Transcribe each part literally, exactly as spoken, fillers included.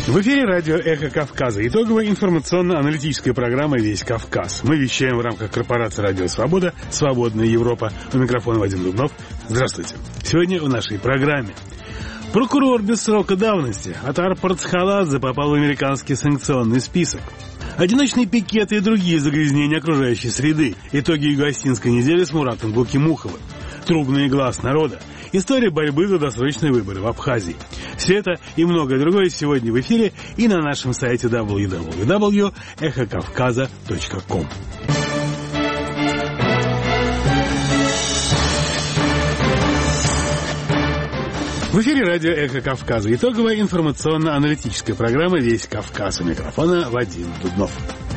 В эфире радио «Эхо Кавказа». Итоговая информационно-аналитическая программа «Весь Кавказ». Мы вещаем в рамках корпорации «Радио Свобода», «Свободная Европа». У микрофона Вадим Дубнов. Здравствуйте. Сегодня в нашей программе. Прокурор без срока давности Атар Парцхаладзе попал в американский санкционный список. Одиночные пикеты и другие загрязнения окружающей среды. Итоги Юго-Осетинской недели с Муратом Гулкимуховым. Трубный глаз народа. История борьбы за досрочные выборы в Абхазии. Все это и многое другое сегодня в эфире и на нашем сайте дабл ю дабл ю дабл ю точка эхо кавказа точка ком. В эфире радио «Эхо Кавказа». Итоговая информационно-аналитическая программа «Весь Кавказ». У микрофона Вадим Дубнов.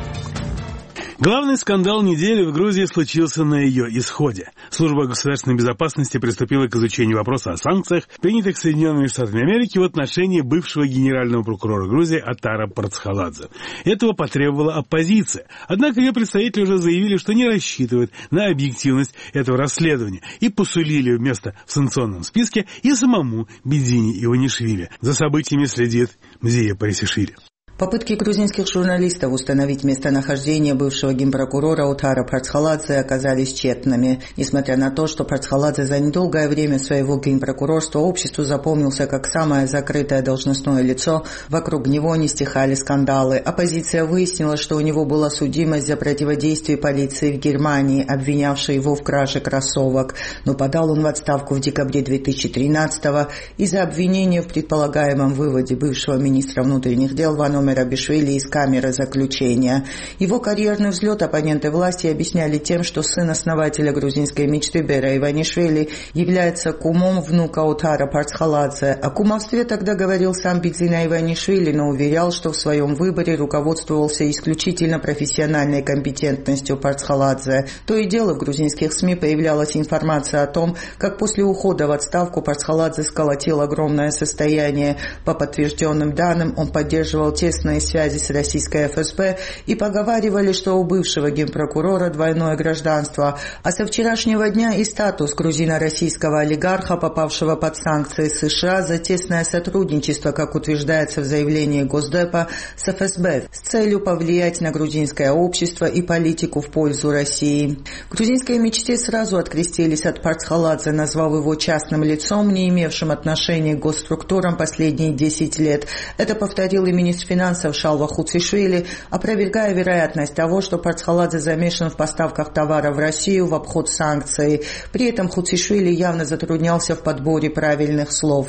Главный скандал недели в Грузии случился на ее исходе. Служба государственной безопасности приступила к изучению вопроса о санкциях, принятых Соединенными Штатами Америки в отношении бывшего генерального прокурора Грузии Атара Парцхаладзе. Этого потребовала оппозиция. Однако ее представители уже заявили, что не рассчитывают на объективность этого расследования и посулили вместо в санкционном списке и самому Бидзине Иванишвили. За событиями следит Мзия Парисишвили. Попытки грузинских журналистов установить местонахождение бывшего генпрокурора Атара Парцхаладзе оказались тщетными. Несмотря на то, что Парцхаладзе за недолгое время своего генпрокурорства обществу запомнился как самое закрытое должностное лицо, вокруг него не стихали скандалы. Оппозиция выяснила, что у него была судимость за противодействие полиции в Германии, обвинявшей его в краже кроссовок. Но подал он в отставку в декабре две тысячи тринадцатого из-за обвинения в предполагаемом выводе бывшего министра внутренних дел Вано Мерабишвили из камеры заключения. Его карьерный взлет оппоненты власти объясняли тем, что сын основателя грузинской мечты Бера Иванишвили является кумом внука Атара Парцхаладзе. О кумовстве тогда говорил сам Бидзина Иванишвили, но уверял, что в своем выборе руководствовался исключительно профессиональной компетентностью Парцхаладзе. То и дело в грузинских СМИ появлялась информация о том, как после ухода в отставку Парцхаладзе сколотил огромное состояние. По подтвержденным данным, он поддерживал те связи с российской эф эс бэ и поговаривали, что у бывшего генпрокурора двойное гражданство, а со вчерашнего дня и статус грузино-российского олигарха, попавшего под санкции США за тесное сотрудничество, как утверждается в заявлении Госдепа, с эф эс бэ с целью повлиять на грузинское общество и политику в пользу России. В грузинской мечте сразу открестились от Парцхаладзе, назвав его частным лицом, не имевшим отношения к госструктурам последние десять лет. Это повторил и министр финансов Шалва Хуцишвили, опровергая вероятность того, что Парцхаладзе замешан в поставках товара в Россию в обход санкций. При этом Хуцишвили явно затруднялся в подборе правильных слов.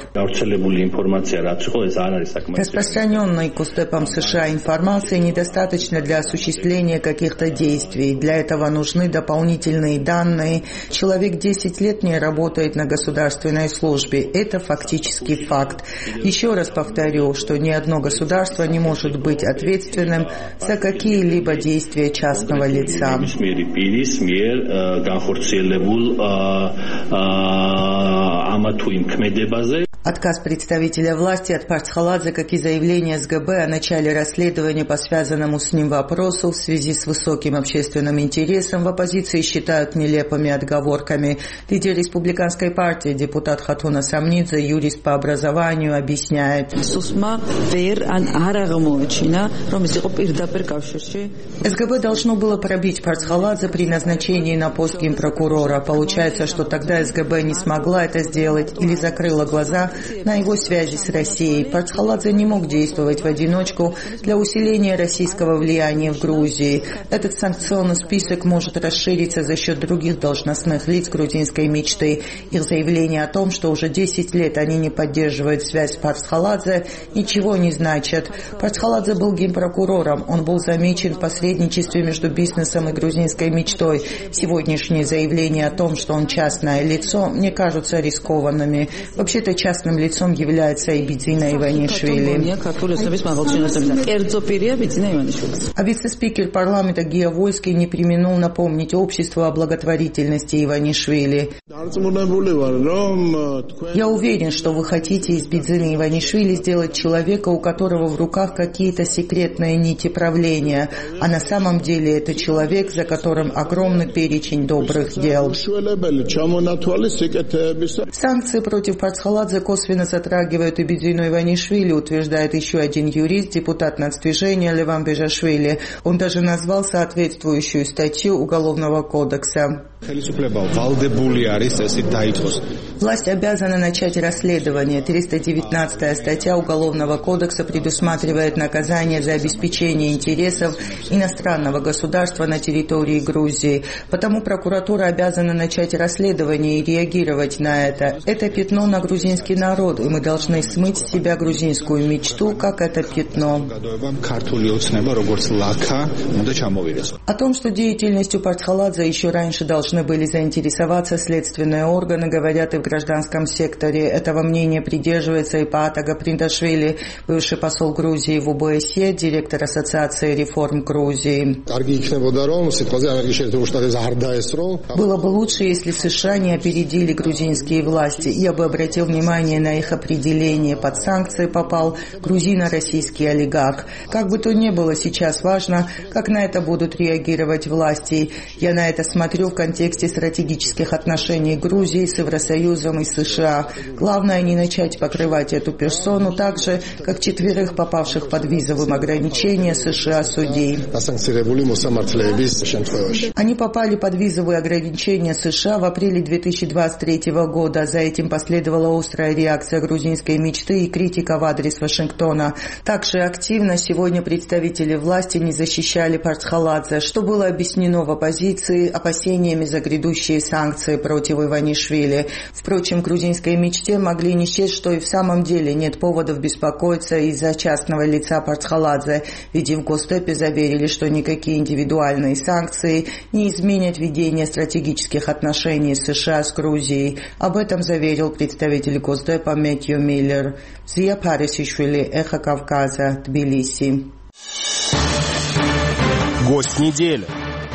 Распространенной Госдепом США информации недостаточно для осуществления каких-то действий. Для этого нужны дополнительные данные. Человек десять лет не работает на государственной службе. Это фактически факт. Еще раз повторю, что ни одно государство не может быть ответственным за какие-либо действия частного лица. Отказ представителя власти от Парцхаладзе, как и заявление эс гэ бэ о начале расследования по связанному с ним вопросу в связи с высоким общественным интересом, в оппозиции считают нелепыми отговорками. Лидер республиканской партии, депутат Хатуна Самнидзе, юрист по образованию, объясняет. эс гэ бэ должно было пробить Парцхаладзе при назначении на пост генпрокурора. Получается, что тогда эс гэ бэ не смогла это сделать или закрыла глаза на его связи с Россией. Парцхаладзе не мог действовать в одиночку для усиления российского влияния в Грузии. Этот санкционный список может расшириться за счет других должностных лиц грузинской мечты. Их заявление о том, что уже десять лет они не поддерживают связь с Парцхаладзе, ничего не значит. Парцхаладзе был генпрокурором. Он был замечен в посредничестве между бизнесом и грузинской мечтой. Сегодняшние заявления о том, что он частное лицо, мне кажутся рискованными. Вообще-то частным лицом является и Бидзина Иванишвили. А вице-спикер парламента Гия Вольский не преминул напомнить обществу о благотворительности Иванишвили. Я уверен, что вы хотите из Бидзины Иванишвили сделать человека, у которого в руках какие-то секретные нити правления, а на самом деле это человек, за которым огромный перечень добрых дел. Санкции против Парцхаладзе косвенно затрагивают и Бедзину Иванишвили, утверждает еще один юрист, депутат нацдвижения Леван Бежашвили. Он даже назвал соответствующую статью Уголовного кодекса. Власть обязана начать расследование. триста девятнадцатая статья Уголовного кодекса предусматривает наказание за обеспечение интересов иностранного государства на территории Грузии. Потому прокуратура обязана начать расследование и реагировать на это. Это пятно на грузинский народ, и мы должны смыть с себя грузинскую мечту, как это пятно. О том, что деятельностью Парцхаладзе еще раньше должны были заинтересоваться следственные органы, говорят и в гражданском секторе. Этого мнения придерживается и Паата Гаприндашвили, бывший посол Грузии в ОБСЕ, директор Ассоциации реформ Грузии. Было бы лучше, если США не опередили грузинские власти. Я бы обратил внимание на их определение. Под санкции попал грузино-российский олигарх. Как бы то ни было, сейчас важно, как на это будут реагировать власти. Я на это смотрю в контексте стратегических отношений Грузии с Евросоюзом и США. Главное не начать покрывать эту персону так же, как четверых попавших под визовым ограничением США судей. Они попали под визовые ограничения США в апреле две тысячи двадцать третьего года. За этим последовала острая реакция грузинской мечты и критика в адрес Вашингтона. Также активно сегодня представители власти не защищали Парцхаладзе, что было объяснено в оппозиции опасениями за грядущие санкции против Иванишвили. Впрочем, грузинской мечте могли не счесть, что и в самом деле нет поводов беспокоиться из-за частного лица Парцхаладзе, ведь и в Госдепе заверили, что никакие индивидуальные санкции не изменят ведение стратегических отношений США с Грузией. Об этом заверил представитель Госдепа Мэтью Миллер. Зия Парисишвили, Эхо Кавказа, Тбилиси. Гость недели.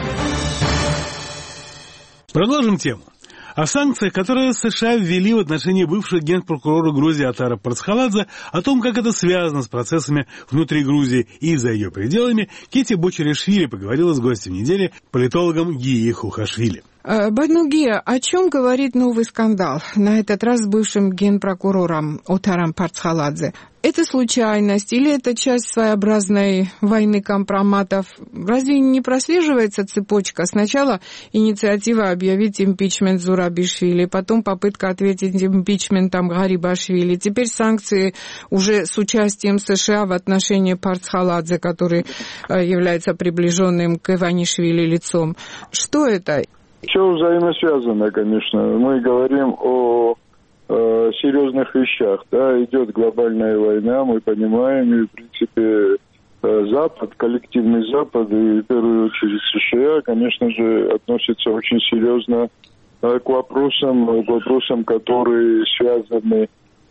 Продолжим тему. О санкциях, которые США ввели в отношении бывшего генпрокурора Грузии Отара Парцхаладзе, о том, как это связано с процессами внутри Грузии и за ее пределами, Кити Бочаришвили поговорила с гостем недели, политологом Гией Хухашвили. Байднугия, о чем говорит новый скандал, на этот раз с бывшим генпрокурором Отаром Парцхаладзе? Это случайность или это часть своеобразной войны компроматов? Разве не прослеживается цепочка? Сначала инициатива объявить импичмент Зурабишвили, потом попытка ответить импичментом Гарибашвили, теперь санкции уже с участием США в отношении Парцхаладзе, который является приближенным к Иванишвили лицом. Что это? Все взаимосвязано, конечно. Мы говорим о э, серьезных вещах. Да, идет глобальная война, мы понимаем, и в принципе э, Запад, коллективный Запад, и в первую очередь США, конечно же, относится очень серьезно э, к вопросам, к вопросам, которые связаны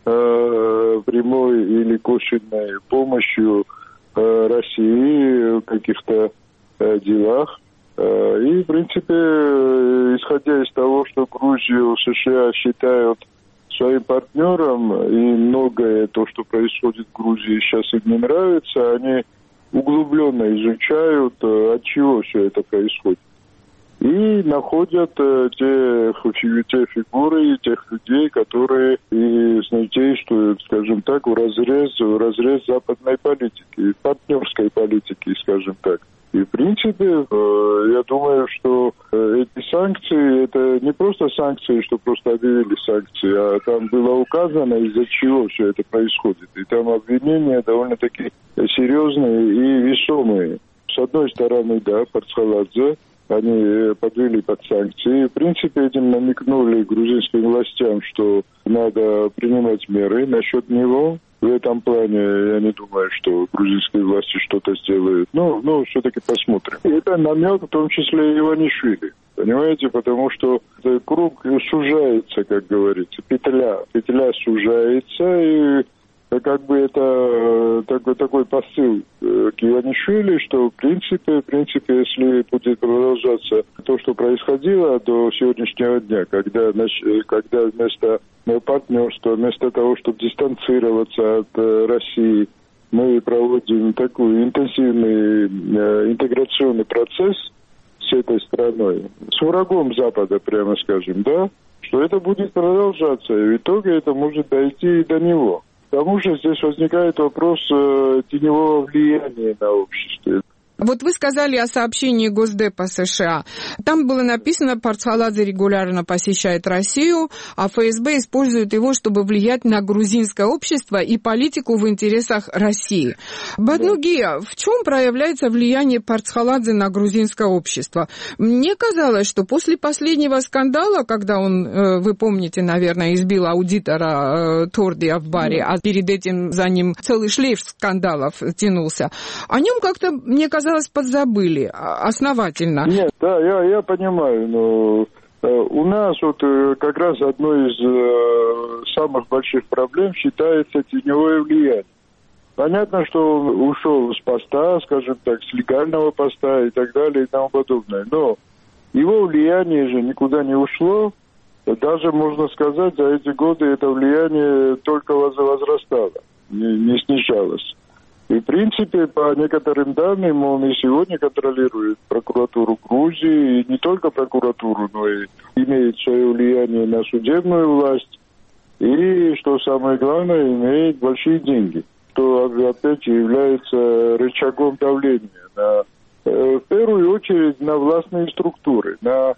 э, прямой или косвенной помощью э, России в каких-то э, делах. И, в принципе, исходя из того, что Грузию США считают своим партнером, и многое то, что происходит в Грузии, сейчас им не нравится, они углубленно изучают, от чего все это происходит. И находят те, те фигуры, тех людей, которые и действуют, скажем так, в разрез, в разрез западной политики, партнерской политики, скажем так. И, в принципе, я думаю, что эти санкции, это не просто санкции, что просто объявили санкции, а там было указано, из-за чего все это происходит. И там обвинения довольно-таки серьезные и весомые. С одной стороны, да, Парцхаладзе, они подвели под санкции. В принципе, этим намекнули грузинским властям, что надо принимать меры насчет него. В этом плане я не думаю, что грузинские власти что-то сделают. Но, но все-таки посмотрим. И это намек, в том числе и Иванишвили. Понимаете, потому что круг сужается, как говорится, петля. Петля сужается, и как бы это такой, такой посыл к Иванишвили, что в принципе, в принципе, если будет продолжаться то, что происходило до сегодняшнего дня, когда, когда вместо партнерства, вместо того, чтобы дистанцироваться от России, мы проводим такой интенсивный интеграционный процесс с этой страной, с врагом Запада, прямо скажем, да, что это будет продолжаться, и в итоге это может дойти и до него. Потому что здесь возникает вопрос э, теневого влияния на общество. Вот вы сказали о сообщении Госдепа США. Там было написано, Парцхаладзе регулярно посещает Россию, а ФСБ использует его, чтобы влиять на грузинское общество и политику в интересах России. Баднугия, в чем проявляется влияние Парцхаладзе на грузинское общество? Мне казалось, что после последнего скандала, когда он, вы помните, наверное, избил аудитора Тордия в баре, а перед этим за ним целый шлейф скандалов тянулся, о нем как-то, мне казалось, подзабыли основательно. Нет, да, я, я понимаю, но э, у нас вот э, как раз одной из э, самых больших проблем считается теневое влияние. Понятно, что он ушел с поста, скажем так, с легального поста и так далее и тому подобное, но его влияние же никуда не ушло, даже, можно сказать, за эти годы это влияние только возрастало, не, не снижалось. И, в принципе, по некоторым данным, он и сегодня контролирует прокуратуру Грузии, и не только прокуратуру, но и имеет свое влияние на судебную власть, и, что самое главное, имеет большие деньги, что, опять, является рычагом давления на, в первую очередь, на властные структуры, на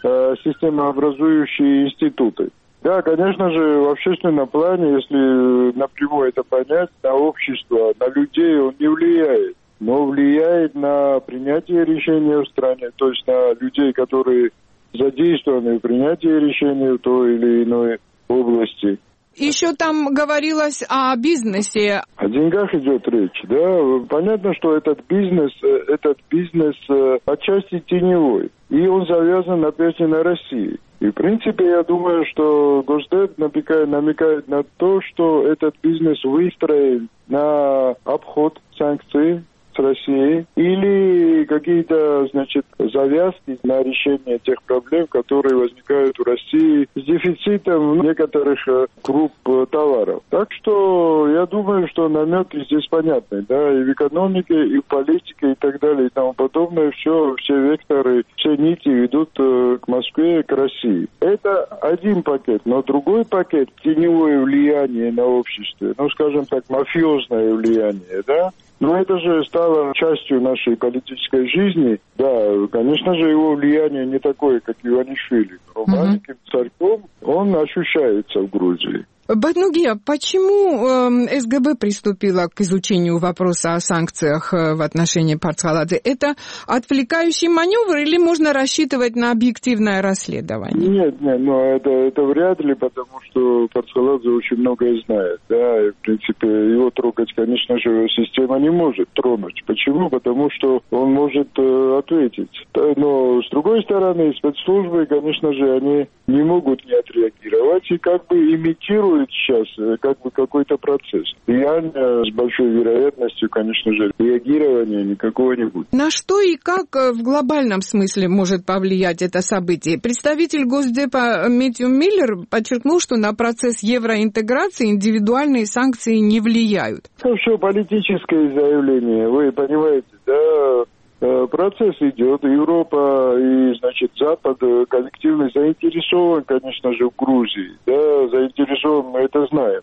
системообразующие институты. Да, конечно же, в общественном плане, если напрямую это понять, на общество, на людей он не влияет, но влияет на принятие решений в стране, то есть на людей, которые задействованы в принятии решений в той или иной области. Еще там говорилось о бизнесе. О деньгах идет речь, да. Понятно, что этот бизнес, этот бизнес отчасти теневой, и он завязан опять и на России. И, в принципе, я думаю, что Госдеп намекает, намекает на то, что этот бизнес выстроен на обход санкций с Россией или какие-то, значит, завязки на решение тех проблем, которые возникают в России с дефицитом некоторых групп товаров. Так что я думаю, что намеки здесь понятны, да, и в экономике, и в политике, и так далее, и тому подобное. Все, все векторы, все нити ведут к Москве, к России. Это один пакет, но другой пакет — теневое влияние на общество, ну, скажем так, мафиозное влияние, да. Но это же стало частью нашей политической жизни. Да, конечно же, его влияние не такое, как Иванишвили. Но маленьким царьком он ощущается в Грузии. Баднугия, почему э, СГБ приступила к изучению вопроса о санкциях э, в отношении Парцхаладзе? Это отвлекающий маневр или можно рассчитывать на объективное расследование? Нет, нет, но это, это вряд ли, потому что Парцхаладзе очень многое знает. Да, и, в принципе, его трогать, конечно же, система не может тронуть. Почему? Потому что он может э, ответить. Но, с другой стороны, спецслужбы, конечно же, они не могут не отреагировать и как бы имитируют сейчас как бы какой-то процесс. Реально, с большой вероятностью, конечно же, реагирования никакого не будет. На что и как в глобальном смысле может повлиять это событие? Представитель Госдепа Мэтью Миллер подчеркнул, что на процесс евроинтеграции индивидуальные санкции не влияют. Это все политическое заявление, вы понимаете, да? Процесс идет, Европа и, значит, Запад коллективно заинтересован, конечно же, в Грузии, да, заинтересован, мы это знаем.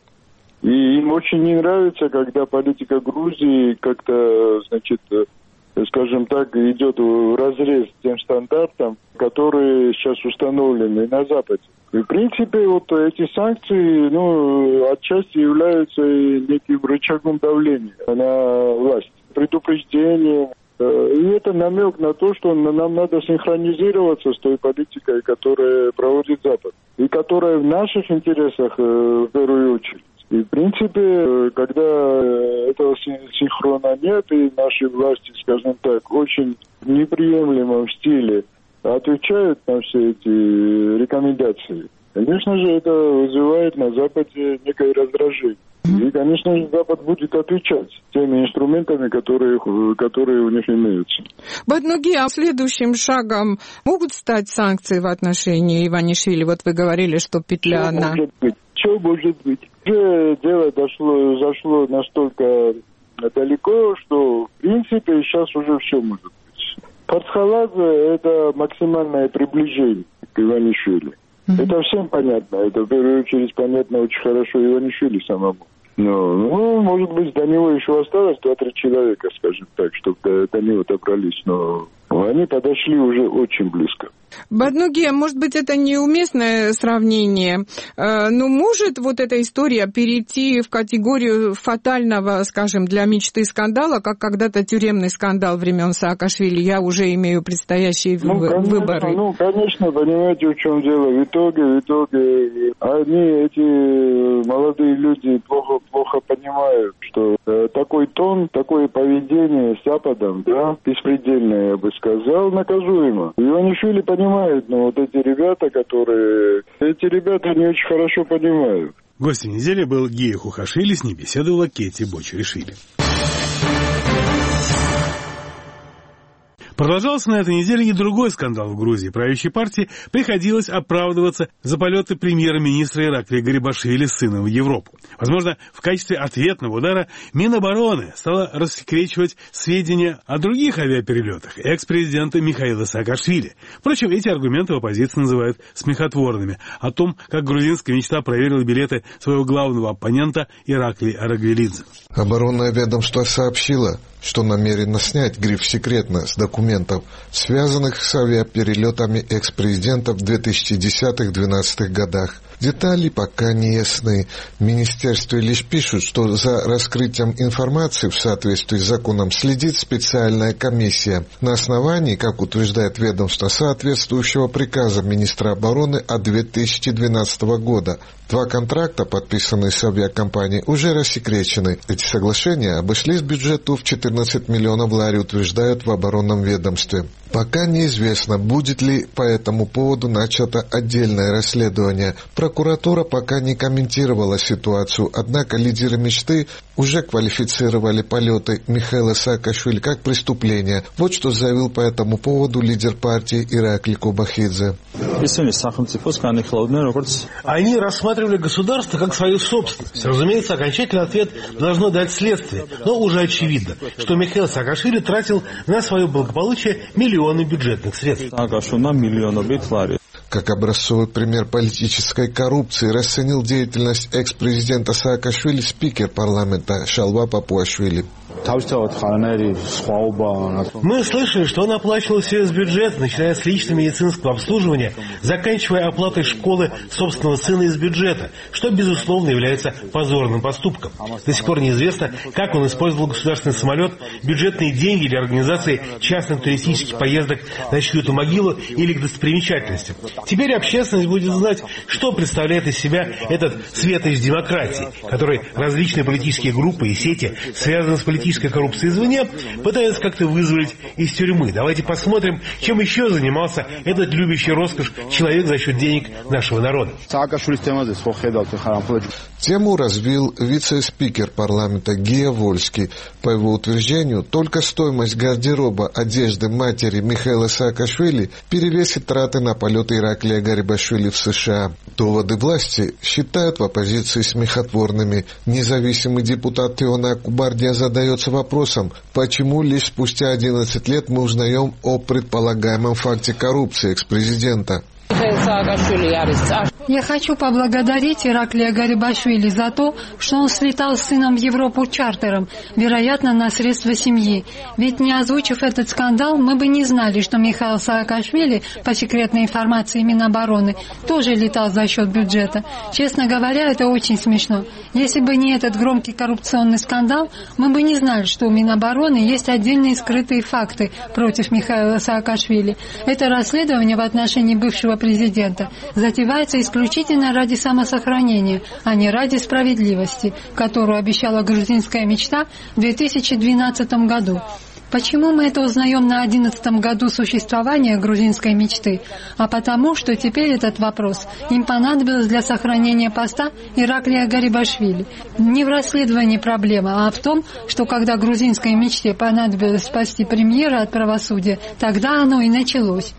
И им очень не нравится, когда политика Грузии как-то, значит, скажем так, идет в разрез тем стандартам, которые сейчас установлены на Западе. И, в принципе, вот эти санкции, ну, отчасти являются неким рычагом давления на власть, предупреждением. И это намек на то, что нам надо синхронизироваться с той политикой, которая проводит Запад, и которая в наших интересах в первую очередь. И, в принципе, когда этого синхрона нет, и наши власти, скажем так, очень в неприемлемом стиле отвечают на все эти рекомендации, конечно же, это вызывает на Западе некое раздражение. И, конечно же, Запад будет отвечать теми инструментами, которые, которые у них имеются. Баднугия, а следующим шагом могут стать санкции в отношении Иванишвили? Вот вы говорили, что петля Что на... может быть? Что может быть? Уже дело дошло, зашло настолько далеко, что, в принципе, сейчас уже все может быть. Парцхаладзе — это максимальное приближение к Иванишвили. Mm-hmm. Это всем понятно. Это, в первую очередь, понятно очень хорошо Иванишвили самому. Но, ну, может быть, до него еще осталось два-три человека, скажем так, чтобы до, до него добрались. Но они подошли уже очень близко. Баднуге, может быть, это неуместное сравнение, но может вот эта история перейти в категорию фатального, скажем, для мечты скандала, как когда-то тюремный скандал времен Саакашвили? Я уже имею предстоящие ну, конечно, выборы. Ну, конечно, понимаете, в чем дело. В итоге, в итоге, они, эти молодые люди, плохо, плохо понимают, что э, такой тон, такое поведение с Западом, да, беспредельное, я бы сказал, наказуемо. Иванишвили понимает, но вот эти ребята, которые... Эти ребята не очень хорошо понимают. Гостем недели был Гия Хухашвили, с ней беседовала Кетти Бочаришвили. Продолжался на этой неделе и другой скандал в Грузии. Правящей партии приходилось оправдываться за полеты премьер-министра Ираклия Гарибашвили с сыном в Европу. Возможно, в качестве ответного удара Минобороны стала рассекречивать сведения о других авиаперелетах экс-президента Михаила Саакашвили. Впрочем, эти аргументы в оппозиции называют смехотворными. О том, как грузинская мечта проверила билеты своего главного оппонента Ираклия Арагвелидзе. Оборонное ведомство сообщило, что намерено снять гриф «секретно» с документов, связанных с авиаперелетами экс-президента в две тысячи десятых — две тысячи двенадцатых годах. Детали пока не ясны. В министерстве лишь пишут, что за раскрытием информации в соответствии с законом следит специальная комиссия на основании, как утверждает ведомство, соответствующего приказа министра обороны от две тысячи двенадцатого года. Два контракта, подписанные с авиакомпанией, уже рассекречены. Эти соглашения обошлись бюджету в четырнадцать миллионов лари, утверждают в оборонном ведомстве. Пока неизвестно, будет ли по этому поводу начато отдельное расследование. Прокуратура пока не комментировала ситуацию, однако лидеры мечты уже квалифицировали полеты Михаила Саакашвили как преступление. Вот что заявил по этому поводу лидер партии Ираклий Кобахидзе. Они рассматривали государство как свою собственность. Разумеется, окончательный ответ должно дать следствие, но уже очевидно, что Михаил Саакашвили тратил на свое благополучие миллионы бюджетных средств. Как образцовый пример политической коррупции расценил деятельность экс-президента Саакашвили спикер парламента Шалва Папуашвили. Мы слышали, что он оплачивал все из бюджета, начиная с личного медицинского обслуживания, заканчивая оплатой школы собственного сына из бюджета, что, безусловно, является позорным поступком. До сих пор неизвестно, как он использовал государственный самолет, бюджетные деньги для организации частных туристических поездок на чью-то могилу или к достопримечательностям. Теперь общественность будет знать, что представляет из себя этот светоч демократии, который различные политические группы и сети, связанные с политической коррупцией извне, пытаются как-то вызволить из тюрьмы. Давайте посмотрим, чем еще занимался этот любящий роскошь человек за счет денег нашего народа. Тему развил вице-спикер парламента Гия Вольский. По его утверждению, только стоимость гардероба одежды матери Михаила Саакашвили перевесит траты на полеты Ираклия Гарибашвили в США. Доводы власти считают в оппозиции смехотворными. Независимый депутат Теона Кубардия задается вопросом, почему лишь спустя одиннадцать лет мы узнаем о предполагаемом факте коррупции экс-президента. Я хочу поблагодарить Ираклия Гарибашвили за то, что он слетал с сыном в Европу чартером, вероятно, на средства семьи. Ведь не озвучив этот скандал, мы бы не знали, что Михаил Саакашвили, по секретной информации Минобороны, тоже летал за счет бюджета. Честно говоря, это очень смешно. Если бы не этот громкий коррупционный скандал, мы бы не знали, что у Минобороны есть отдельные скрытые факты против Михаила Саакашвили. Это расследование в отношении бывшего президента затевается исключительно ради самосохранения, а не ради справедливости, которую обещала грузинская мечта в две тысячи двенадцатом году. Почему мы это узнаем на одиннадцатом году существования грузинской мечты? А потому, что теперь этот вопрос им понадобилось для сохранения поста Ираклия Гарибашвили. Не в расследовании проблема, а в том, что когда грузинской мечте понадобилось спасти премьера от правосудия, тогда оно и началось.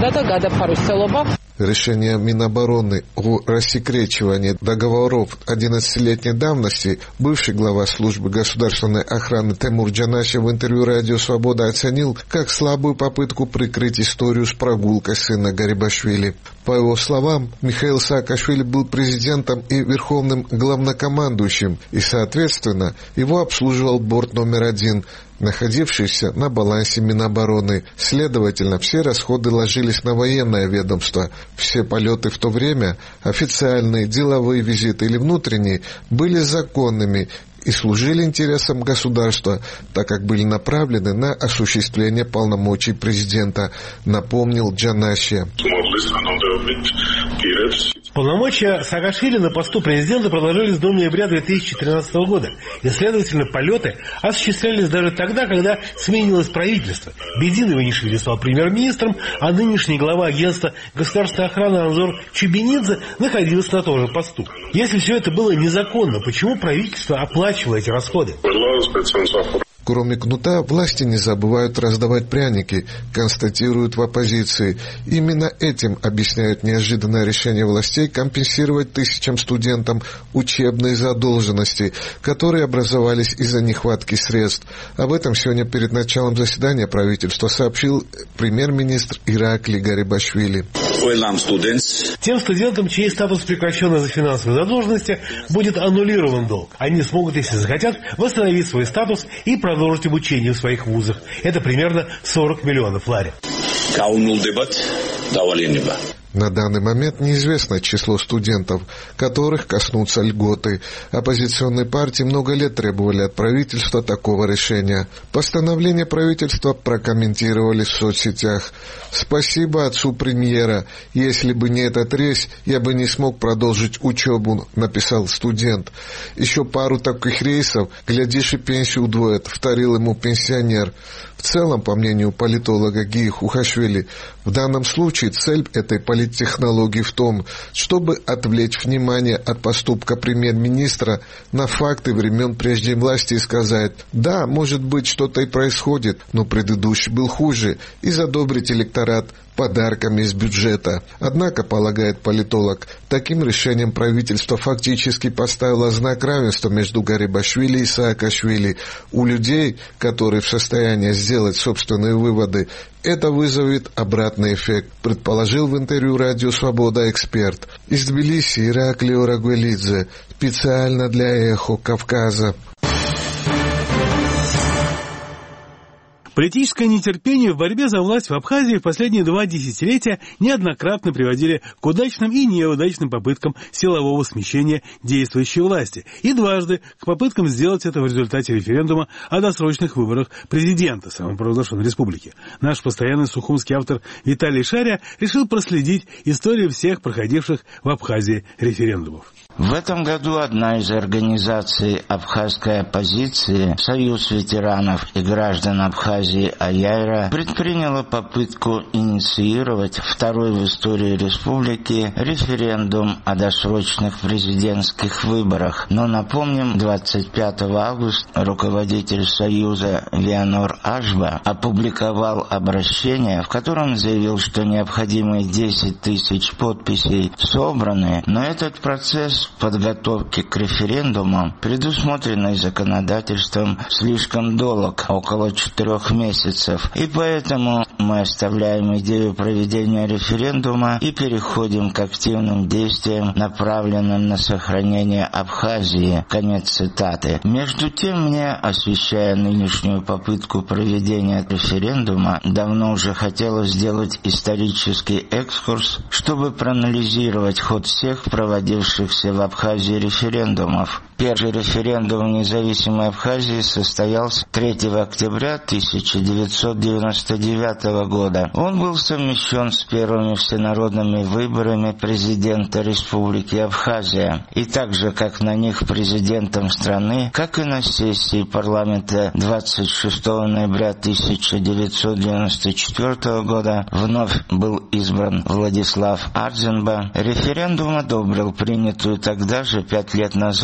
Решение Минобороны о рассекречивании договоров одиннадцатилетней давности бывший глава службы государственной охраны Тимур Джанашев в интервью «Радио Свобода» оценил как слабую попытку прикрыть историю с прогулкой сына Гарибашвили. По его словам, Михаил Саакашвили был президентом и верховным главнокомандующим, и, соответственно, его обслуживал борт номер один, находившийся на балансе Минобороны. Следовательно, все расходы ложились на военное ведомство. Все полеты в то время, официальные, деловые визиты или внутренние, были законными и служили интересам государства, так как были направлены на осуществление полномочий президента, напомнил Джанаши. Полномочия Саакашвили на посту президента продолжились до ноября две тысячи тринадцатого года, и, следовательно, полеты осуществлялись даже тогда, когда сменилось правительство. Бедин Иванишвили стал премьер-министром, а нынешний глава агентства государственной охраны Анзор Чубинидзе находился на том же посту. Если все это было незаконно, почему правительство оплачивало эти расходы? Кроме кнута, власти не забывают раздавать пряники, констатируют в оппозиции. Именно этим объясняют неожиданное решение властей компенсировать тысячам студентам учебные задолженности, которые образовались из-за нехватки средств. Об этом сегодня перед началом заседания правительства сообщил премьер-министр Иракли Гарибашвили. Тем студентам, чей статус прекращен из-за финансовой задолженности, будет аннулирован долг. Они смогут, если захотят, восстановить свой статус и продолжить обучение в своих вузах. Это примерно сорок миллионов лари. На данный момент неизвестно число студентов, которых коснутся льготы. Оппозиционные партии много лет требовали от правительства такого решения. Постановление правительства прокомментировали в соцсетях. «Спасибо отцу премьера. Если бы не этот рейс, я бы не смог продолжить учебу», написал студент. «Еще пару таких рейсов, глядишь, и пенсию удвоят», вторил ему пенсионер. В целом, по мнению политолога Гии Хухашвили, в данном случае цель этой политтехнологии в том, чтобы отвлечь внимание от поступка премьер-министра на факты времен прежней власти и сказать: да, может быть, что-то и происходит, но предыдущий был хуже, и задобрить электорат подарками из бюджета. Однако, полагает политолог, таким решением правительство фактически поставило знак равенства между Гарибашвили и Саакашвили. У людей, которые в состоянии сделать собственные выводы, это вызовет обратный эффект, предположил в интервью «Радио Свобода» эксперт. Из Тбилиси Иракли Орагвелидзе, специально для «Эхо Кавказа». Политическое нетерпение в борьбе за власть в Абхазии в последние два десятилетия неоднократно приводили к удачным и неудачным попыткам силового смещения действующей власти и дважды к попыткам сделать это в результате референдума о досрочных выборах президента самопровозглашенной республики. Наш постоянный сухумский автор Виталий Шаря решил проследить историю всех проходивших в Абхазии референдумов. В этом году одна из организаций абхазской оппозиции, Союз ветеранов и граждан Абхазии Аяйра, предприняла попытку инициировать второй в истории республики референдум о досрочных президентских выборах. Но напомним, двадцать пятого августа руководитель Союза Вианор Ашба опубликовал обращение, в котором заявил, что необходимые десять тысяч подписей собраны, но этот процесс подготовки к референдумам, предусмотренный законодательством, слишком долг, около четырех месяцев. И поэтому мы оставляем идею проведения референдума и переходим к активным действиям, направленным на сохранение Абхазии. Конец цитаты. Между тем, мне, освещая нынешнюю попытку проведения референдума, давно уже хотелось сделать исторический экскурс, чтобы проанализировать ход всех проводившихся в Абхазии референдумов. Первый референдум в независимой Абхазии состоялся третьего октября тысяча девятьсот девяносто девятого года. Он был совмещен с первыми всенародными выборами президента Республики Абхазия. И так же, как на них президентом страны, как и на сессии парламента двадцать шестого ноября тысяча девятьсот девяносто четвёртого года вновь был избран Владислав Ардзенба. Референдум одобрил принятую тогда же, пять лет назад, новую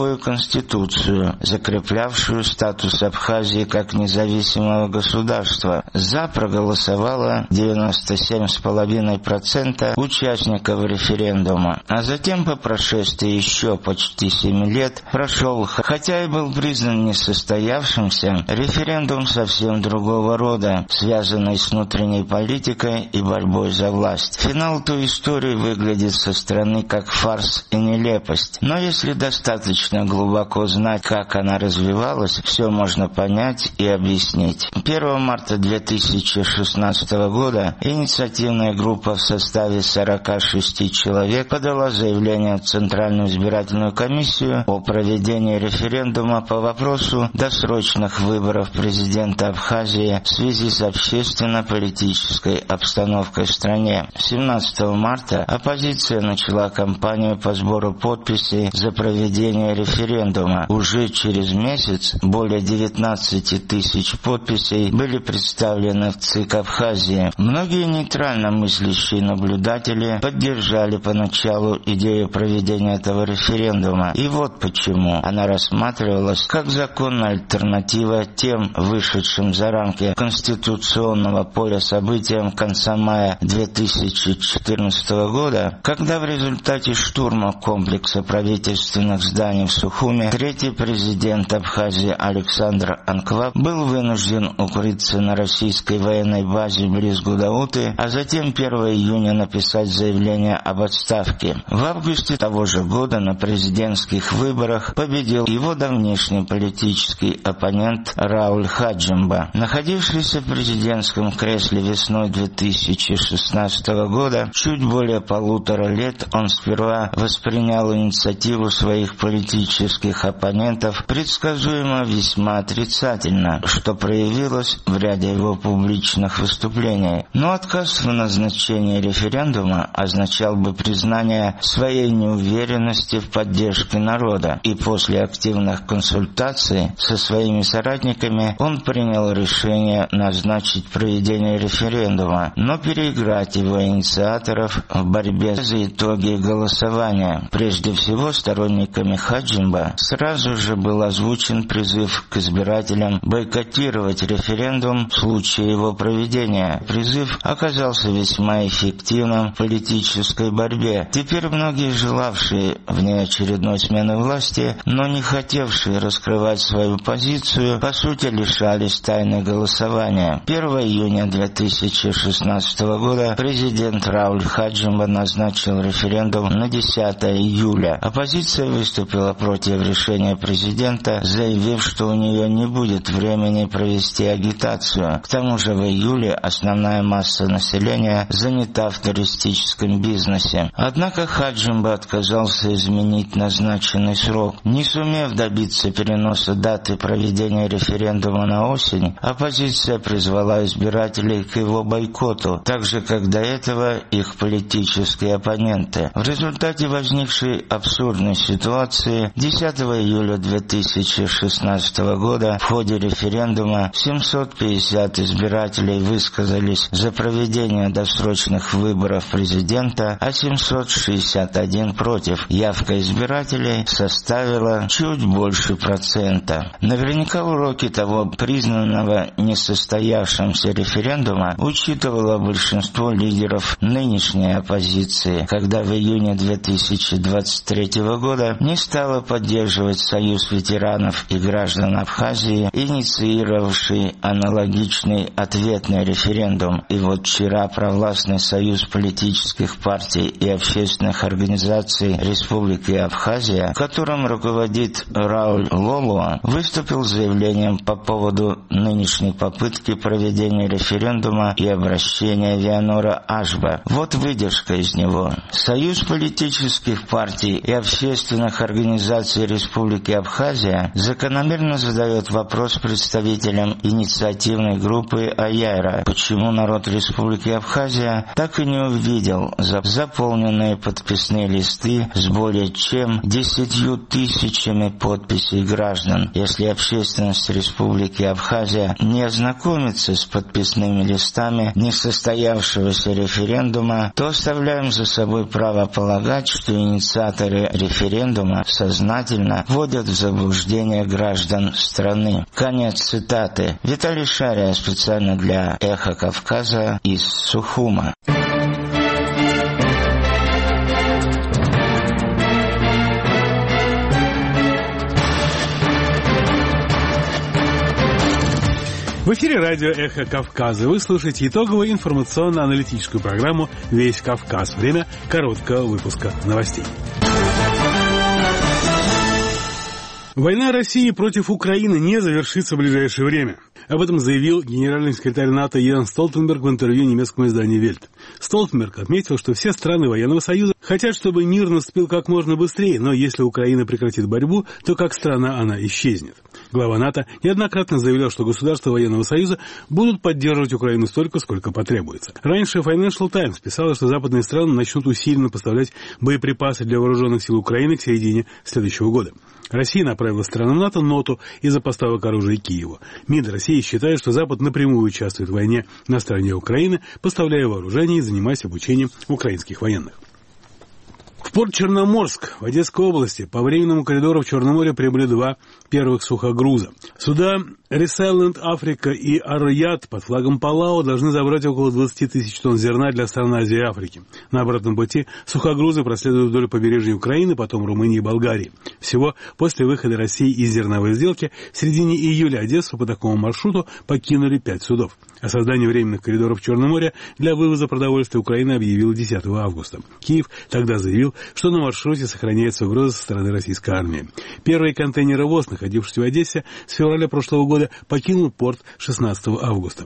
новую конституцию, закреплявшую статус Абхазии как независимого государства. За проголосовало девяносто семь целых пять десятых процента участников референдума, а затем по прошествии еще почти семи лет прошел, хотя и был признан несостоявшимся, референдум совсем другого рода, связанный с внутренней политикой и борьбой за власть. Финал той истории выглядит со стороны как фарс и нелепость, но если достаточно глубоко знать, как она развивалась, все можно понять и объяснить. первого марта две тысячи шестнадцатого года инициативная группа в составе сорока шести человек подала заявление в Центральную избирательную комиссию о проведении референдума по вопросу досрочных выборов президента Абхазии в связи с общественно-политической обстановкой в стране. семнадцатого марта оппозиция начала кампанию по сбору подписей за проведение референдума. Уже через месяц более девятнадцати тысяч подписей были представлены в ЦИК Абхазии. Многие нейтрально мыслящие наблюдатели поддержали поначалу идею проведения этого референдума. И вот почему она рассматривалась как законная альтернатива тем вышедшим за рамки конституционного поля событиям конца мая две тысячи четырнадцатого года, когда в результате штурма комплекса правительственных зданий в Сухуме третий президент Абхазии Александр Анкваб был вынужден укрыться на российской военной базе близ Гудауты, а затем первого июня написать заявление об отставке. В августе того же года на президентских выборах победил его давнишний политический оппонент Рауль Хаджимба. Находившийся в президентском кресле весной две тысячи шестнадцатого года, чуть более полутора лет он сперва воспринял инициативу своих политических оппонентов предсказуемо весьма отрицательно, что проявилось в ряде его публичных выступлений. Но отказ в назначении референдума означал бы признание своей неуверенности в поддержке народа, и после активных консультаций со своими соратниками он принял решение назначить проведение референдума, но переиграть его инициаторов в борьбе за итоги голосования. Прежде всего, сторонниками Хаджимба сразу же был озвучен призыв к избирателям бойкотировать референдум в случае его проведения. Призыв оказался весьма эффективным в политической борьбе. Теперь многие желавшие внеочередной смены власти, но не хотевшие раскрывать свою позицию, по сути лишались тайны голосования. первого июня две тысячи шестнадцатого года президент Рауль Хаджимба назначил референдум на десятого июля. Оппозиция выступила против решения президента, заявив, что у нее не будет времени провести агитацию. К тому же в июле основная масса населения занята в туристическом бизнесе. Однако Хаджимба отказался изменить назначенный срок. Не сумев добиться переноса даты проведения референдума на осень, оппозиция призвала избирателей к его бойкоту, так же как до этого их политические оппоненты. В результате возникшей абсурдной ситуации десятого июля две тысячи шестнадцатого года в ходе референдума семьсот пятьдесят избирателей высказались за проведение досрочных выборов президента, а семьсот шестьдесят один против. Явка избирателей составила чуть больше процента. Наверняка уроки того признанного несостоявшимся референдума учитывало большинство лидеров нынешней оппозиции, когда в июне две тысячи двадцать третьего года не стала поддерживать Союз ветеранов и граждан Абхазии, инициировавший аналогичный ответный референдум. И вот вчера провластный Союз политических партий и общественных организаций Республики Абхазия, которым руководит Рауль Лолуа, выступил с заявлением по поводу нынешней попытки проведения референдума и обращения Вианора Ашба. Вот выдержка из него. Союз политических партий и общественных организаций Республики Абхазия закономерно задает вопрос представителям инициативной группы Аяйра, почему народ Республики Абхазия так и не увидел заполненные подписные листы с более чем десятью тысячами подписей граждан. Если общественность Республики Абхазия не ознакомится с подписными листами несостоявшегося референдума, то оставляем за собой право полагать, что инициаторы референдума со сознательно вводят в заблуждение граждан страны. Конец цитаты. Виталий Шария специально для «Эхо Кавказа» из Сухума. В эфире радио «Эхо Кавказа». Вы слушаете итоговую информационно-аналитическую программу «Весь Кавказ». Время короткого выпуска новостей. Война России против Украины не завершится в ближайшее время. Об этом заявил генеральный секретарь НАТО Йенс Столтенберг в интервью немецкому изданию «Вельт». Столтенберг отметил, что все страны военного союза хотят, чтобы мир наступил как можно быстрее, но если Украина прекратит борьбу, то как страна она исчезнет. Глава НАТО неоднократно заявлял, что государства военного союза будут поддерживать Украину столько, сколько потребуется. Раньше Financial Times писала, что западные страны начнут усиленно поставлять боеприпасы для вооруженных сил Украины к середине следующего года. Россия направила странам НАТО ноту из-за поставок оружия Киеву. МИД России считает, что Запад напрямую участвует в войне на стороне Украины, поставляя вооружение и занимаясь обучением украинских военных. В порт Черноморск в Одесской области по временному коридору в Черном море прибыли два первых сухогруза. Суда Resilient Africa и Ар-Рияд под флагом Палау должны забрать около двадцать тысяч тонн зерна для стран Азии и Африки. На обратном пути сухогрузы проследуют вдоль побережья Украины, потом Румынии и Болгарии. Всего после выхода России из зерновой сделки в середине июля Одессу по такому маршруту покинули пять судов. О создании временных коридоров в Черном море для вывоза продовольствия Украины объявил десятого августа. Киев тогда заявил, что на маршруте сохраняется угроза со стороны российской армии. Первый контейнеровоз, находившийся в Одессе, с февраля прошлого года покинул порт шестнадцатого августа.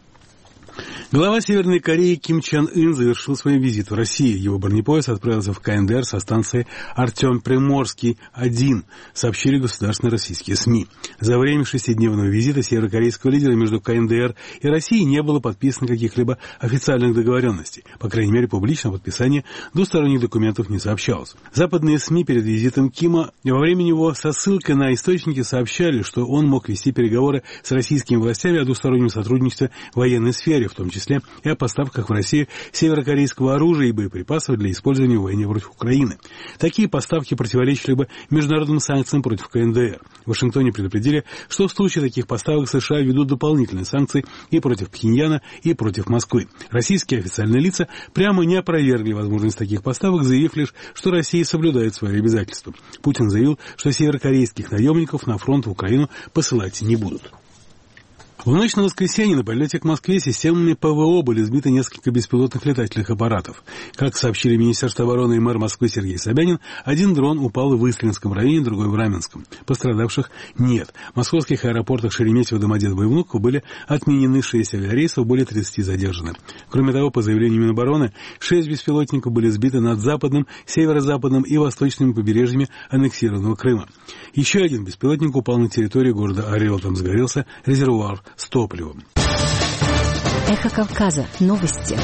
Глава Северной Кореи Ким Чен Ын завершил свой визит в Россию. Его бронепоезд отправился в ка эн дэ эр со станции Артем-Приморский один, сообщили государственные российские СМИ. За время шестидневного визита северокорейского лидера между ка эн дэ эр и Россией не было подписано каких-либо официальных договоренностей. По крайней мере, публично о подписании двусторонних документов не сообщалось. Западные СМИ перед визитом Кима во время него со ссылкой на источники сообщали, что он мог вести переговоры с российскими властями о двустороннем сотрудничестве в военной сфере, в том числе и о поставках в Россию северокорейского оружия и боеприпасов для использования в войне против Украины. Такие поставки противоречили бы международным санкциям против ка эн дэ эр. В Вашингтоне предупредили, что в случае таких поставок США введут дополнительные санкции и против Пхеньяна, и против Москвы. Российские официальные лица прямо не опровергли возможность таких поставок, заявив лишь, что Россия соблюдает свои обязательства. Путин заявил, что северокорейских наемников на фронт в Украину посылать не будут. В ночь на воскресенье на подлете к Москве системами пэ вэ о были сбиты несколько беспилотных летательных аппаратов. Как сообщили Министерство обороны и мэр Москвы Сергей Собянин, один дрон упал в Истринском районе, другой в Раменском. Пострадавших нет. В московских аэропортах Шереметьево, Домодедово и Внуково были отменены шесть авиарейсов, более тридцати задержаны. Кроме того, по заявлению Минобороны, шесть беспилотников были сбиты над западным, северо-западным и восточными побережьями аннексированного Крыма. Еще один беспилотник упал на территории города Орел, там сгорелся резервуар с топливом. Эхо Кавказа. Новости.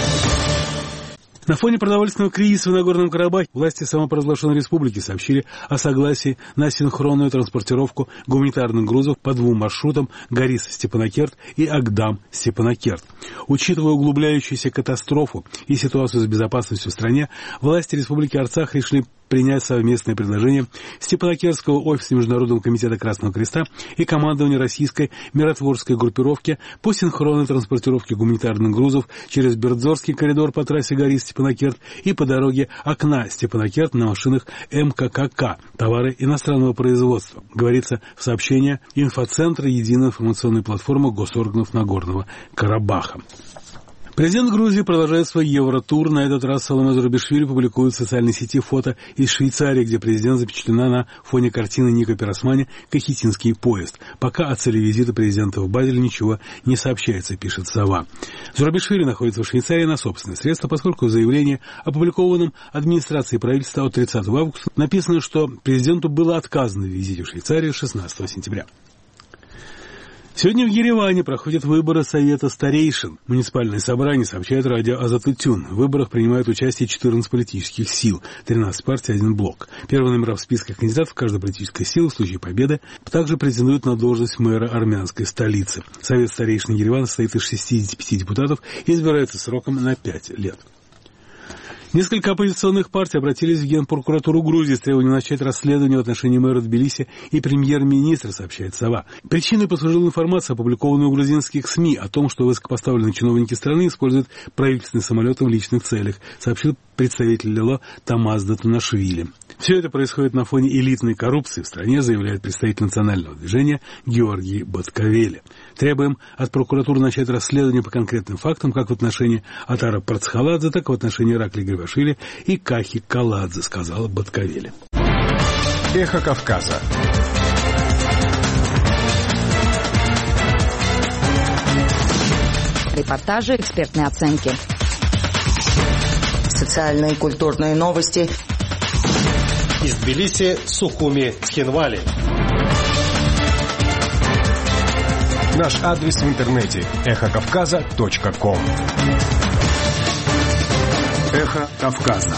На фоне продовольственного кризиса в Нагорном Карабахе власти самопровозглашенной республики сообщили о согласии на синхронную транспортировку гуманитарных грузов по двум маршрутам Горис-Степанакерт и Агдам-Степанакерт. Учитывая углубляющуюся катастрофу и ситуацию с безопасностью в стране, власти республики Арцах решили принять совместное предложение Степанакертского офиса Международного комитета Красного Креста и командования российской миротворческой группировки по синхронной транспортировке гуманитарных грузов через Бердзорский коридор по трассе Горис-Степанакерт и по дороге Окна-Степанакерт на машинах эм ка ка ка, товары иностранного производства, говорится в сообщении инфоцентра Единой информационной платформы госорганов Нагорного Карабаха. Президент Грузии продолжает свой евротур. На этот раз Саломе Зурабишвили публикует в социальной сети фото из Швейцарии, где президент запечатлена на фоне картины Ника Пиросмани «Кахетинский поезд». Пока о цели визита президента в Базель ничего не сообщается, пишет «Сова». Зурабишвили находится в Швейцарии на собственные средства, поскольку в заявлении, опубликованном администрацией правительства от тридцатого августа, написано, что президенту было отказано в визите в Швейцарию шестнадцатого сентября. Сегодня в Ереване проходят выборы Совета старейшин. Муниципальное собрание сообщает радио Азатутюн. В выборах принимают участие четырнадцать политических сил, тринадцать партий, один блок. Первые номера в списках кандидатов каждой политической силы в случае победы также претендуют на должность мэра армянской столицы. Совет старейшин Еревана состоит из шестидесяти пяти депутатов и избирается сроком на пять лет. Несколько оппозиционных партий обратились в Генпрокуратуру Грузии с требованием начать расследование в отношении мэра Тбилиси и премьер-министра, сообщает «Сова». Причиной послужила информация, опубликованная у грузинских СМИ, о том, что высокопоставленные чиновники страны используют правительственные самолеты в личных целях, сообщил представитель Лело Тамаз Датунашвили. Все это происходит на фоне элитной коррупции в стране, заявляет представитель национального движения Георгий Баткавели. Требуем от прокуратуры начать расследование по конкретным фактам, как в отношении Отара Парцхаладзе, так и в отношении Иракли Грибашвили и Кахи Каладзе, сказала Баткавели. Эхо Кавказа. Репортажи, экспертные оценки. Социальные и культурные новости. Из Тбилиси, Сухуми, Цхинвали. Наш адрес в интернете эхо кавказа точка ком. Эхо Кавказа.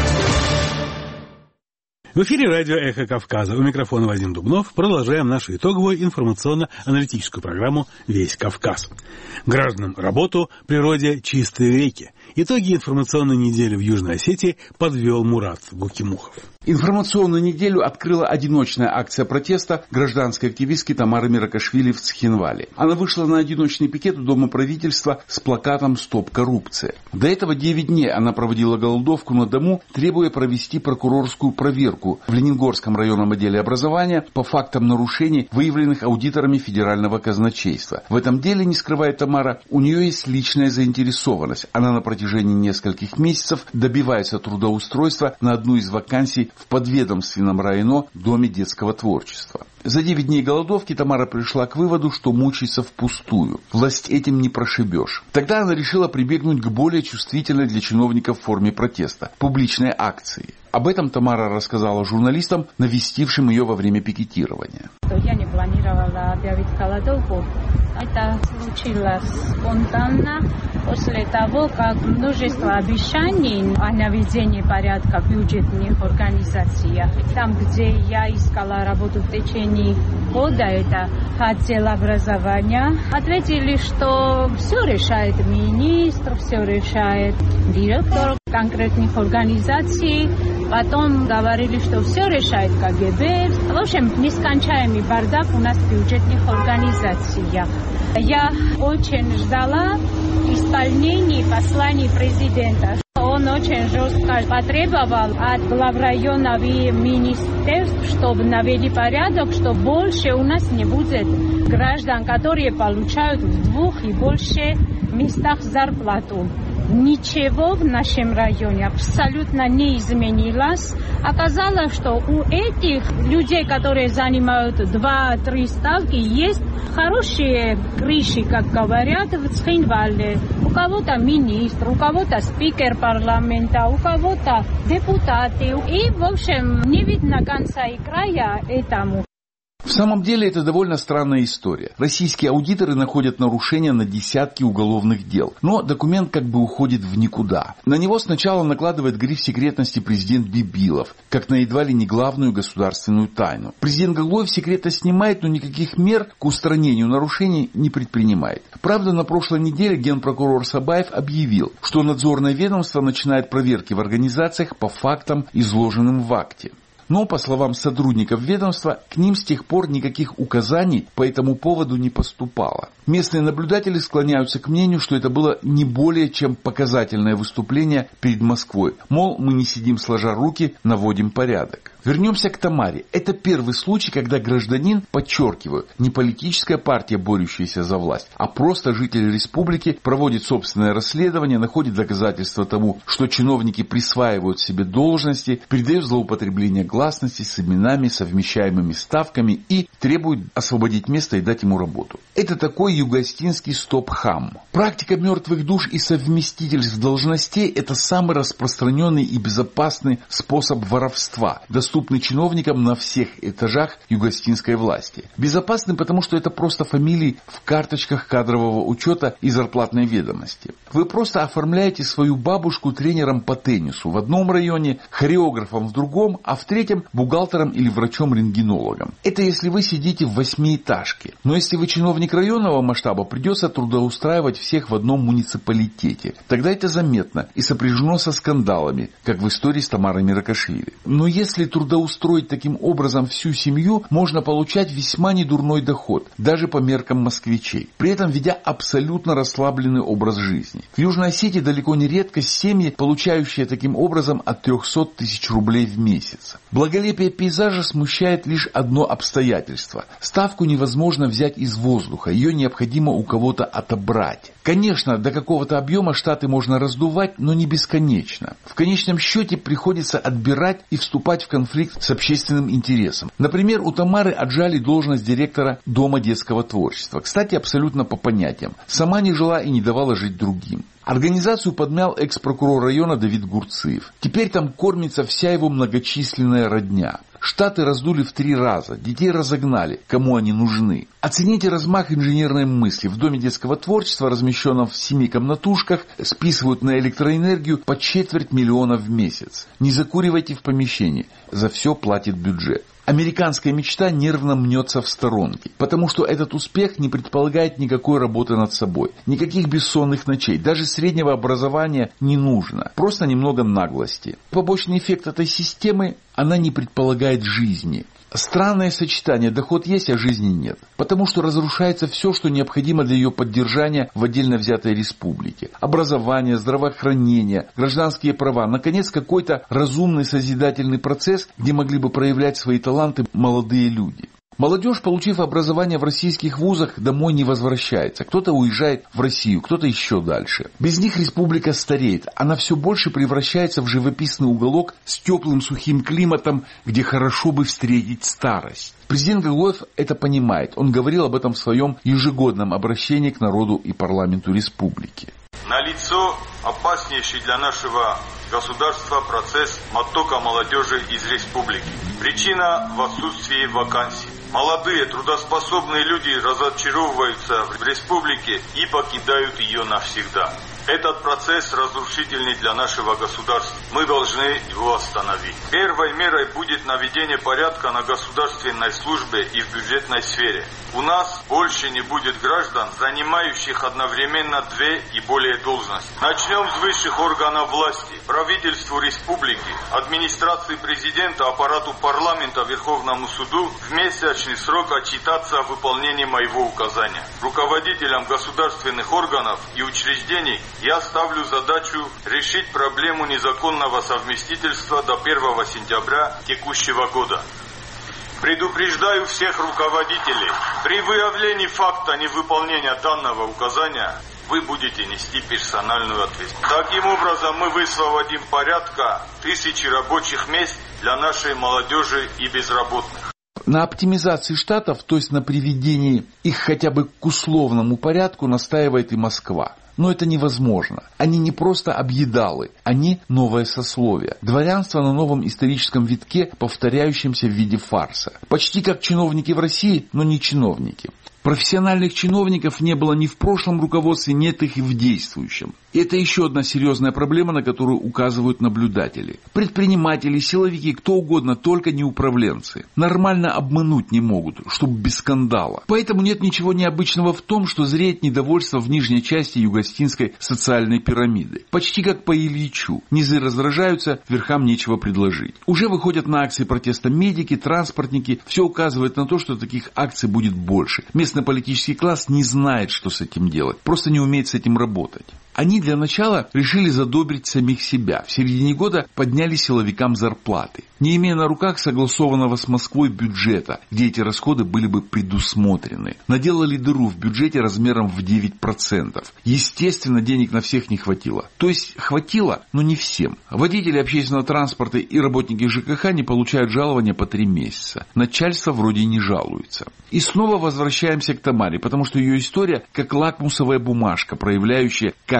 В эфире радио «Эхо Кавказа». У микрофона Вадим Дубнов. Продолжаем нашу итоговую информационно-аналитическую программу «Весь Кавказ». Гражданам работу, природе чистые реки. Итоги информационной недели в Южной Осетии подвел Мурат Гукимухов. Информационную неделю открыла одиночная акция протеста гражданской активистки Тамары Миракашвили в Цхинвали. Она вышла на одиночный пикет у Дома правительства с плакатом «Стоп коррупция». До этого девять дней она проводила голодовку на дому, требуя провести прокурорскую проверку в Ленингорском районном отделе образования по фактам нарушений, выявленных аудиторами федерального казначейства. В этом деле, не скрывает Тамара, у нее есть личная заинтересованность. Она на протяжении нескольких месяцев добивается трудоустройства на одну из вакансий в подведомственном районо Доме детского творчества. За девять дней голодовки Тамара пришла к выводу, что мучается впустую. Власть этим не прошибешь. Тогда она решила прибегнуть к более чувствительной для чиновников форме протеста – публичной акции. Об этом Тамара рассказала журналистам, навестившим ее во время пикетирования. Я не планировала объявить голодовку. Это случилось спонтанно после того, как множество обещаний о наведении порядка в бюджетных организациях. Там, где я искала работу в течение года, это отдел образования, ответили, что все решает министр, все решает директор конкретных организаций. Потом говорили, что все решает КГБ. В общем, нескончаемый бардак у нас в бюджетных организациях. Я очень ждала исполнения посланий президента. Он очень жестко потребовал от главрайонов и министерств, чтобы навели порядок, что больше у нас не будет граждан, которые получают в двух и больше местах зарплату. Ничего в нашем районе абсолютно не изменилось. Оказалось, что у этих людей, которые занимают два-три ставки, есть хорошие крыши, как говорят, в Цхинвале. У кого-то министр, у кого-то спикер парламента, у кого-то депутаты. И, в общем, не видно конца и края этому. В самом деле это довольно странная история. Российские аудиторы находят нарушения на десятки уголовных дел, но документ как бы уходит в никуда. На него сначала накладывает гриф секретности президент Бибилов, как на едва ли не главную государственную тайну. Президент Гаглоев секретность снимает, но никаких мер к устранению нарушений не предпринимает. Правда, на прошлой неделе генпрокурор Сабаев объявил, что надзорное ведомство начинает проверки в организациях по фактам, изложенным в акте. Но, по словам сотрудников ведомства, к ним с тех пор никаких указаний по этому поводу не поступало. Местные наблюдатели склоняются к мнению, что это было не более чем показательное выступление перед Москвой. Мол, мы не сидим сложа руки, наводим порядок. Вернемся к Тамаре. Это первый случай, когда гражданин, подчеркиваю, не политическая партия, борющаяся за власть, а просто житель республики проводит собственное расследование, находит доказательства тому, что чиновники присваивают себе должности, передают злоупотребление гласности с именами, совмещаемыми ставками и требует освободить место и дать ему работу. Это такой юго-остинский стоп-хам. Практика мертвых душ и совместительств должностей – это самый распространенный и безопасный способ воровства, доступный чиновникам на всех этажах юго-остинской власти. Безопасный, потому что это просто фамилии в карточках кадрового учета и зарплатной ведомости. Вы просто оформляете свою бабушку тренером по теннису в одном районе, хореографом в другом, а в третьем третьем бухгалтером или врачом-рентгенологом. Это если вы сидите в восьмиэтажке. Но если вы чиновник районного масштаба, придется трудоустраивать всех в одном муниципалитете. Тогда это заметно и сопряжено со скандалами, как в истории с Тамарой Миракашвили. Но если трудоустроить таким образом всю семью, можно получать весьма недурной доход, даже по меркам москвичей, при этом ведя абсолютно расслабленный образ жизни. В Южной Осетии далеко не редко семьи, получающие таким образом от трехсот тысяч рублей в месяц. Благолепие пейзажа смущает лишь одно обстоятельство. Ставку невозможно взять из воздуха, ее необходимо у кого-то отобрать. Конечно, до какого-то объема штаты можно раздувать, но не бесконечно. В конечном счете приходится отбирать и вступать в конфликт с общественным интересом. Например, у Тамары отжали должность директора Дома детского творчества. Кстати, абсолютно по понятиям. Сама не жила и не давала жить другим. Организацию подмял экс-прокурор района Давид Гурциев. Теперь там кормится вся его многочисленная родня. Штаты раздули в три раза, детей разогнали, кому они нужны. Оцените размах инженерной мысли. В Доме детского творчества, размещенном в семи комнатушках, списывают на электроэнергию по четверть миллиона в месяц. Не закуривайте в помещении, за все платит бюджет. Американская мечта нервно мнется в сторонке, потому что этот успех не предполагает никакой работы над собой, никаких бессонных ночей, даже среднего образования не нужно, просто немного наглости. Побочный эффект этой системы – она не предполагает жизни. Странное сочетание: доход есть, а жизни нет. Потому что разрушается все, что необходимо для ее поддержания в отдельно взятой республике. Образование, здравоохранение, гражданские права. Наконец, какой-то разумный созидательный процесс, где могли бы проявлять свои таланты молодые люди. Молодежь, получив образование в российских вузах, домой не возвращается. Кто-то уезжает в Россию, кто-то еще дальше. Без них республика стареет. Она все больше превращается в живописный уголок с теплым сухим климатом, где хорошо бы встретить старость. Президент Гаглоев это понимает. Он говорил об этом в своем ежегодном обращении к народу и парламенту республики. Налицо опаснейший для нашего государства процесс оттока молодежи из республики. Причина в отсутствии вакансий. Молодые трудоспособные люди разочаровываются в республике и покидают ее навсегда. Этот процесс разрушительный для нашего государства. Мы должны его остановить. Первой мерой будет наведение порядка на государственной службе и в бюджетной сфере. У нас больше не будет граждан, занимающих одновременно две и более должности. Начнем с высших органов власти. Правительству республики, администрации президента, аппарату парламента, Верховному суду в месячный срок отчитаться о выполнении моего указания. Руководителям государственных органов и учреждений я ставлю задачу решить проблему незаконного совместительства до первого сентября текущего года. Предупреждаю всех руководителей, при выявлении факта невыполнения данного указания вы будете нести персональную ответственность. Таким образом, мы высвободим порядка тысячи рабочих мест для нашей молодежи и безработных. На оптимизации штатов, то есть на приведении их хотя бы к условному порядку, настаивает и Москва. Но это невозможно. Они не просто объедалы, они новое сословие. Дворянство на новом историческом витке, повторяющемся в виде фарса. Почти как чиновники в России, но не чиновники. Профессиональных чиновников не было ни в прошлом руководстве, нет их и в действующем. И это еще одна серьезная проблема, на которую указывают наблюдатели. Предприниматели, силовики, кто угодно, только не управленцы. Нормально обмануть не могут, чтобы без скандала. Поэтому нет ничего необычного в том, что зреет недовольство в нижней части югостинской социальной пирамиды. Почти как по Ильичу. Низы раздражаются, верхам нечего предложить. Уже выходят на акции протеста медики, транспортники. Все указывает на то, что таких акций будет больше. Местный политический класс не знает, что с этим делать. Просто не умеет с этим работать. Они для начала решили задобрить самих себя. В середине года подняли силовикам зарплаты, не имея на руках согласованного с Москвой бюджета, где эти расходы были бы предусмотрены. Наделали дыру в бюджете размером в девять процентов. Естественно, денег на всех не хватило. То есть хватило, но не всем. Водители общественного транспорта и работники ЖКХ не получают жалования по три месяца. Начальство вроде не жалуется. И снова возвращаемся к Тамаре, потому что ее история как лакмусовая бумажка, проявляющая, как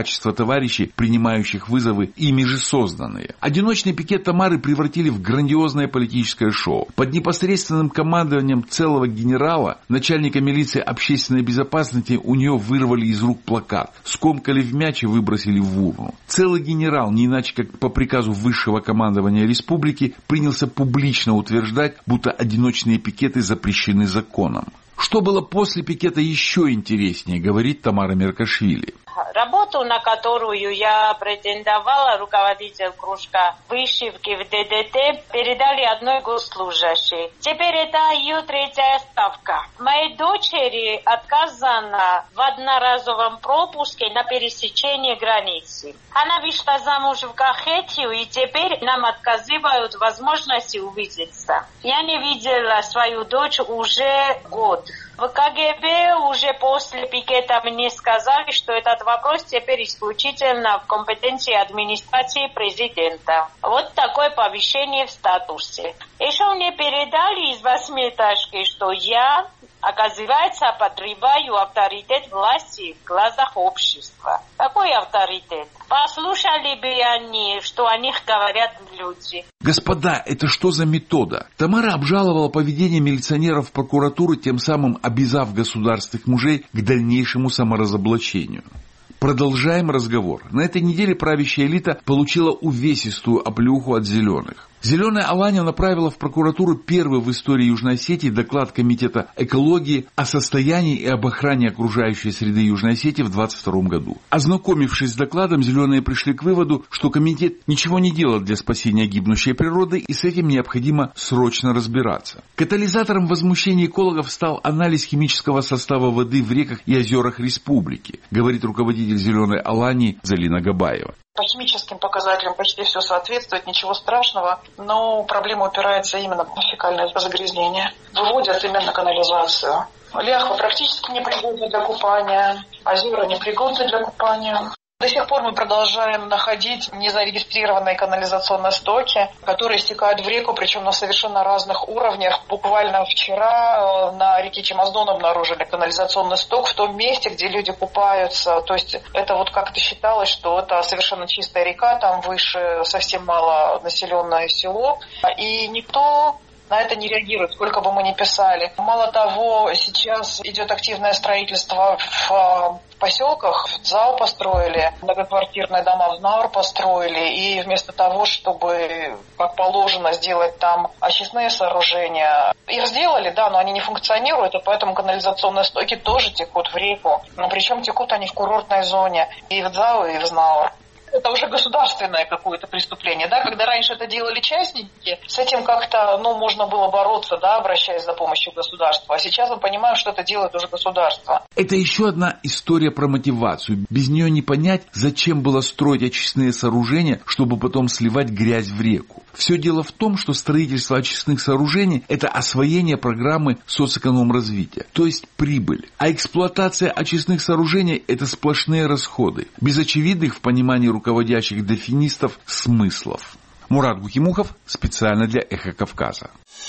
качество товарищей, принимающих вызовы, ими же созданные. Одиночный пикет Тамары превратили в грандиозное политическое шоу. Под непосредственным командованием целого генерала, начальника милиции общественной безопасности, у нее вырвали из рук плакат, скомкали в мяч и выбросили в урну. Целый генерал, не иначе как по приказу высшего командования республики, принялся публично утверждать, будто одиночные пикеты запрещены законом. Что было после пикета еще интереснее, говорит Тамара Меркашвили. Работу, на которую я претендовала, руководитель кружка вышивки в ДДТ, передали одной госслужащей. Теперь это ее третья ставка. Моей дочери отказано в одноразовом пропуске на пересечение границы. Она вышла замуж в Кахетию, и теперь нам отказывают возможности увидеться. Я не видела свою дочь уже год. В КГБ уже после пикета мне сказали, что этот вопрос теперь исключительно в компетенции администрации президента. Вот такое повышение в статусе. Еще мне передали из восьмиэтажки, что я, оказывается, подрываю авторитет власти в глазах общества. Какой авторитет? Послушали бы они, что о них говорят люди. Господа, это что за метода? Тамара обжаловала поведение милиционеров в прокуратуру, тем самым обязав государственных мужей к дальнейшему саморазоблачению. Продолжаем разговор. На этой неделе правящая элита получила увесистую оплеуху от зеленых. Зеленая Аланя направила в прокуратуру первый в истории Южной Осетии доклад Комитета экологии о состоянии и об охране окружающей среды Южной Осетии в двадцать втором году. Ознакомившись с докладом, зеленые пришли к выводу, что комитет ничего не делал для спасения гибнущей природы, и с этим необходимо срочно разбираться. Катализатором возмущения экологов стал анализ химического состава воды в реках и озерах республики, говорит руководитель Зеленой Алании Залина Габаева. По химическим показателям почти все соответствует, ничего страшного, но проблема упирается именно в фекальное загрязнение. Выводят именно канализацию. Ляхва практически непригодна для купания, озера непригодны для купания. До сих пор мы продолжаем находить незарегистрированные канализационные стоки, которые стекают в реку, причем на совершенно разных уровнях. Буквально вчера на реке Чемоздон обнаружили канализационный сток в том месте, где люди купаются. То есть это вот как-то считалось, что это совершенно чистая река, там выше совсем мало населенное село. И никто на это не реагирует, сколько бы мы ни писали. Мало того, сейчас идет активное строительство в поселках. В ЗАО построили, многоквартирные дома в НАУР построили. И вместо того, чтобы, как положено, сделать там очистные сооружения, их сделали, да, но они не функционируют, и поэтому канализационные стоки тоже текут в реку. Но причем текут они в курортной зоне и в ЗАО, и в НАУР. Это уже государственное какое-то преступление, да, когда раньше это делали частники, с этим как-то, ну, можно было бороться, да, обращаясь за помощью государства, а сейчас мы понимаем, что это делает уже государство. Это еще одна история про мотивацию. Без нее не понять, зачем было строить очистные сооружения, чтобы потом сливать грязь в реку. Все дело в том, что строительство очистных сооружений – это освоение программы соцэкономразвития, то есть прибыль. А эксплуатация очистных сооружений – это сплошные расходы, без очевидных в понимании руководящих дефинистов смыслов. Мурат Гухимухов специально для «Эхо Кавказа».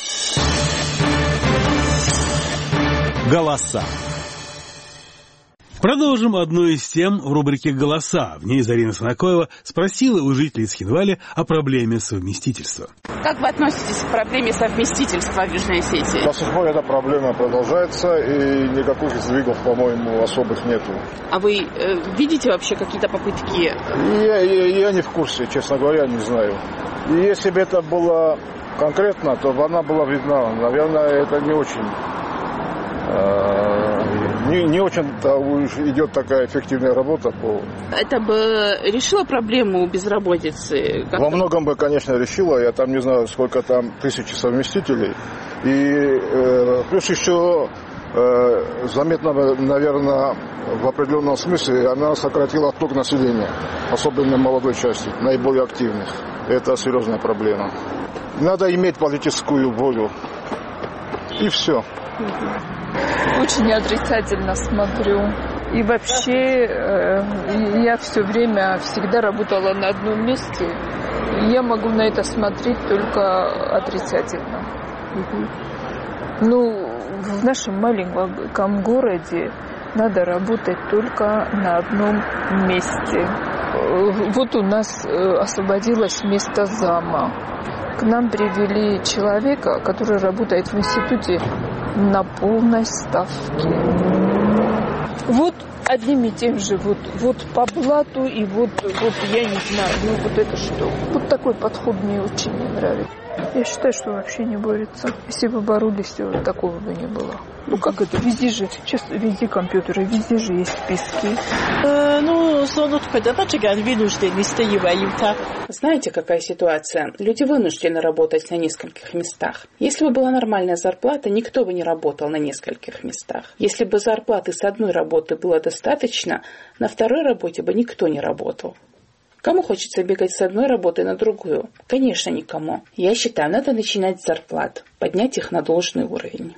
Голоса. Продолжим одну из тем в рубрике «Голоса». В ней Зарина Санакоева спросила у жителей Цхинвали о проблеме совместительства. Как вы относитесь к проблеме совместительства в Южной Осетии? До сих пор эта проблема продолжается, и никаких сдвигов, по-моему, особых нету. А вы э, видите вообще какие-то попытки? Я, я, я не в курсе, честно говоря, не знаю. И если бы это было конкретно, то она была видна. Наверное, это не очень... Не, не очень-то идет такая эффективная работа. По... Это бы решило проблему безработицы? Как-то... Во многом бы, конечно, решило. Я там не знаю, сколько там тысячи совместителей. И э, плюс еще э, заметно, наверное, в определенном смысле она сократила отток населения, особенно молодой части, наиболее активных. Это серьезная проблема. Надо иметь политическую волю. И все. Очень отрицательно смотрю. И вообще э, я все время всегда работала на одном месте. И я могу на это смотреть только отрицательно. Угу. Ну, в нашем маленьком городе надо работать только на одном месте. Вот у нас освободилось место зама. К нам привели человека, который работает в институте на полной ставке. Вот одним и тем же, вот, вот по блату и вот, вот я не знаю, ну вот это что. Вот такой подход мне очень не нравится. Я считаю, что вообще не борется. Если бы боролись, то такого бы не было. Ну как это? Везде же, сейчас везде компьютеры, везде же есть списки. Знаете, какая ситуация? Люди вынуждены работать на нескольких местах. Если бы была нормальная зарплата, никто бы не работал на нескольких местах. Если бы зарплаты с одной работы было достаточно, на второй работе бы никто не работал. Кому хочется бегать с одной работы на другую? Конечно, никому. Я считаю, надо начинать с зарплат, поднять их на должный уровень.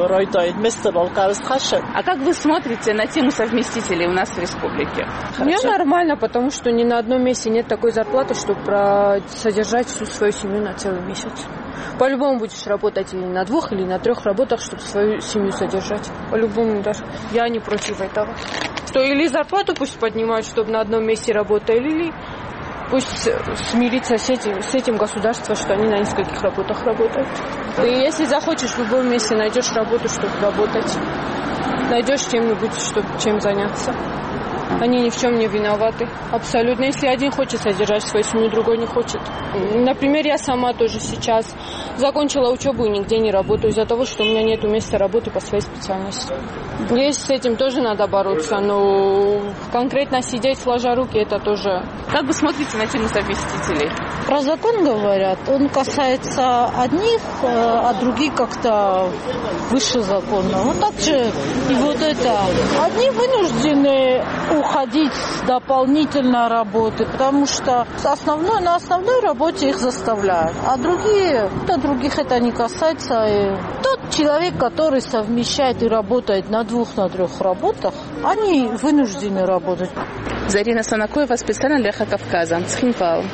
А как вы смотрите на тему совместителей у нас в республике? Мне нормально, потому что ни на одном месте нет такой зарплаты, чтобы содержать всю свою семью на целый месяц. По-любому будешь работать или на двух, или на трех работах, чтобы свою семью содержать. По-любому даже. Я не против этого. Что или зарплату пусть поднимают, чтобы на одном месте работали, или пусть смириться с этим, с этим государством, что они на нескольких работах работают. И если захочешь, в любом месте найдешь работу, чтобы работать. Найдешь чем-нибудь, чтобы чем заняться. Они ни в чем не виноваты. Абсолютно. Если один хочет содержать свою семью, другой не хочет. Например, я сама тоже сейчас закончила учебу и нигде не работаю из-за того, что у меня нет места работы по своей специальности. Здесь с этим тоже надо бороться, но конкретно сидеть сложа руки, это тоже... Как вы смотрите на тему совместителей? Про закон говорят, он касается одних, а других как-то выше закона. Вот так же и вот это. Одни вынуждены уходить с дополнительной работы, потому что основной, на основной работе их заставляют. А другие, да, других это не касается. И тот человек, который совмещает и работает на двух, на трех работах, они вынуждены работать. Зарина Санакоева, специально для Эхо Кавказа. Цхинвал.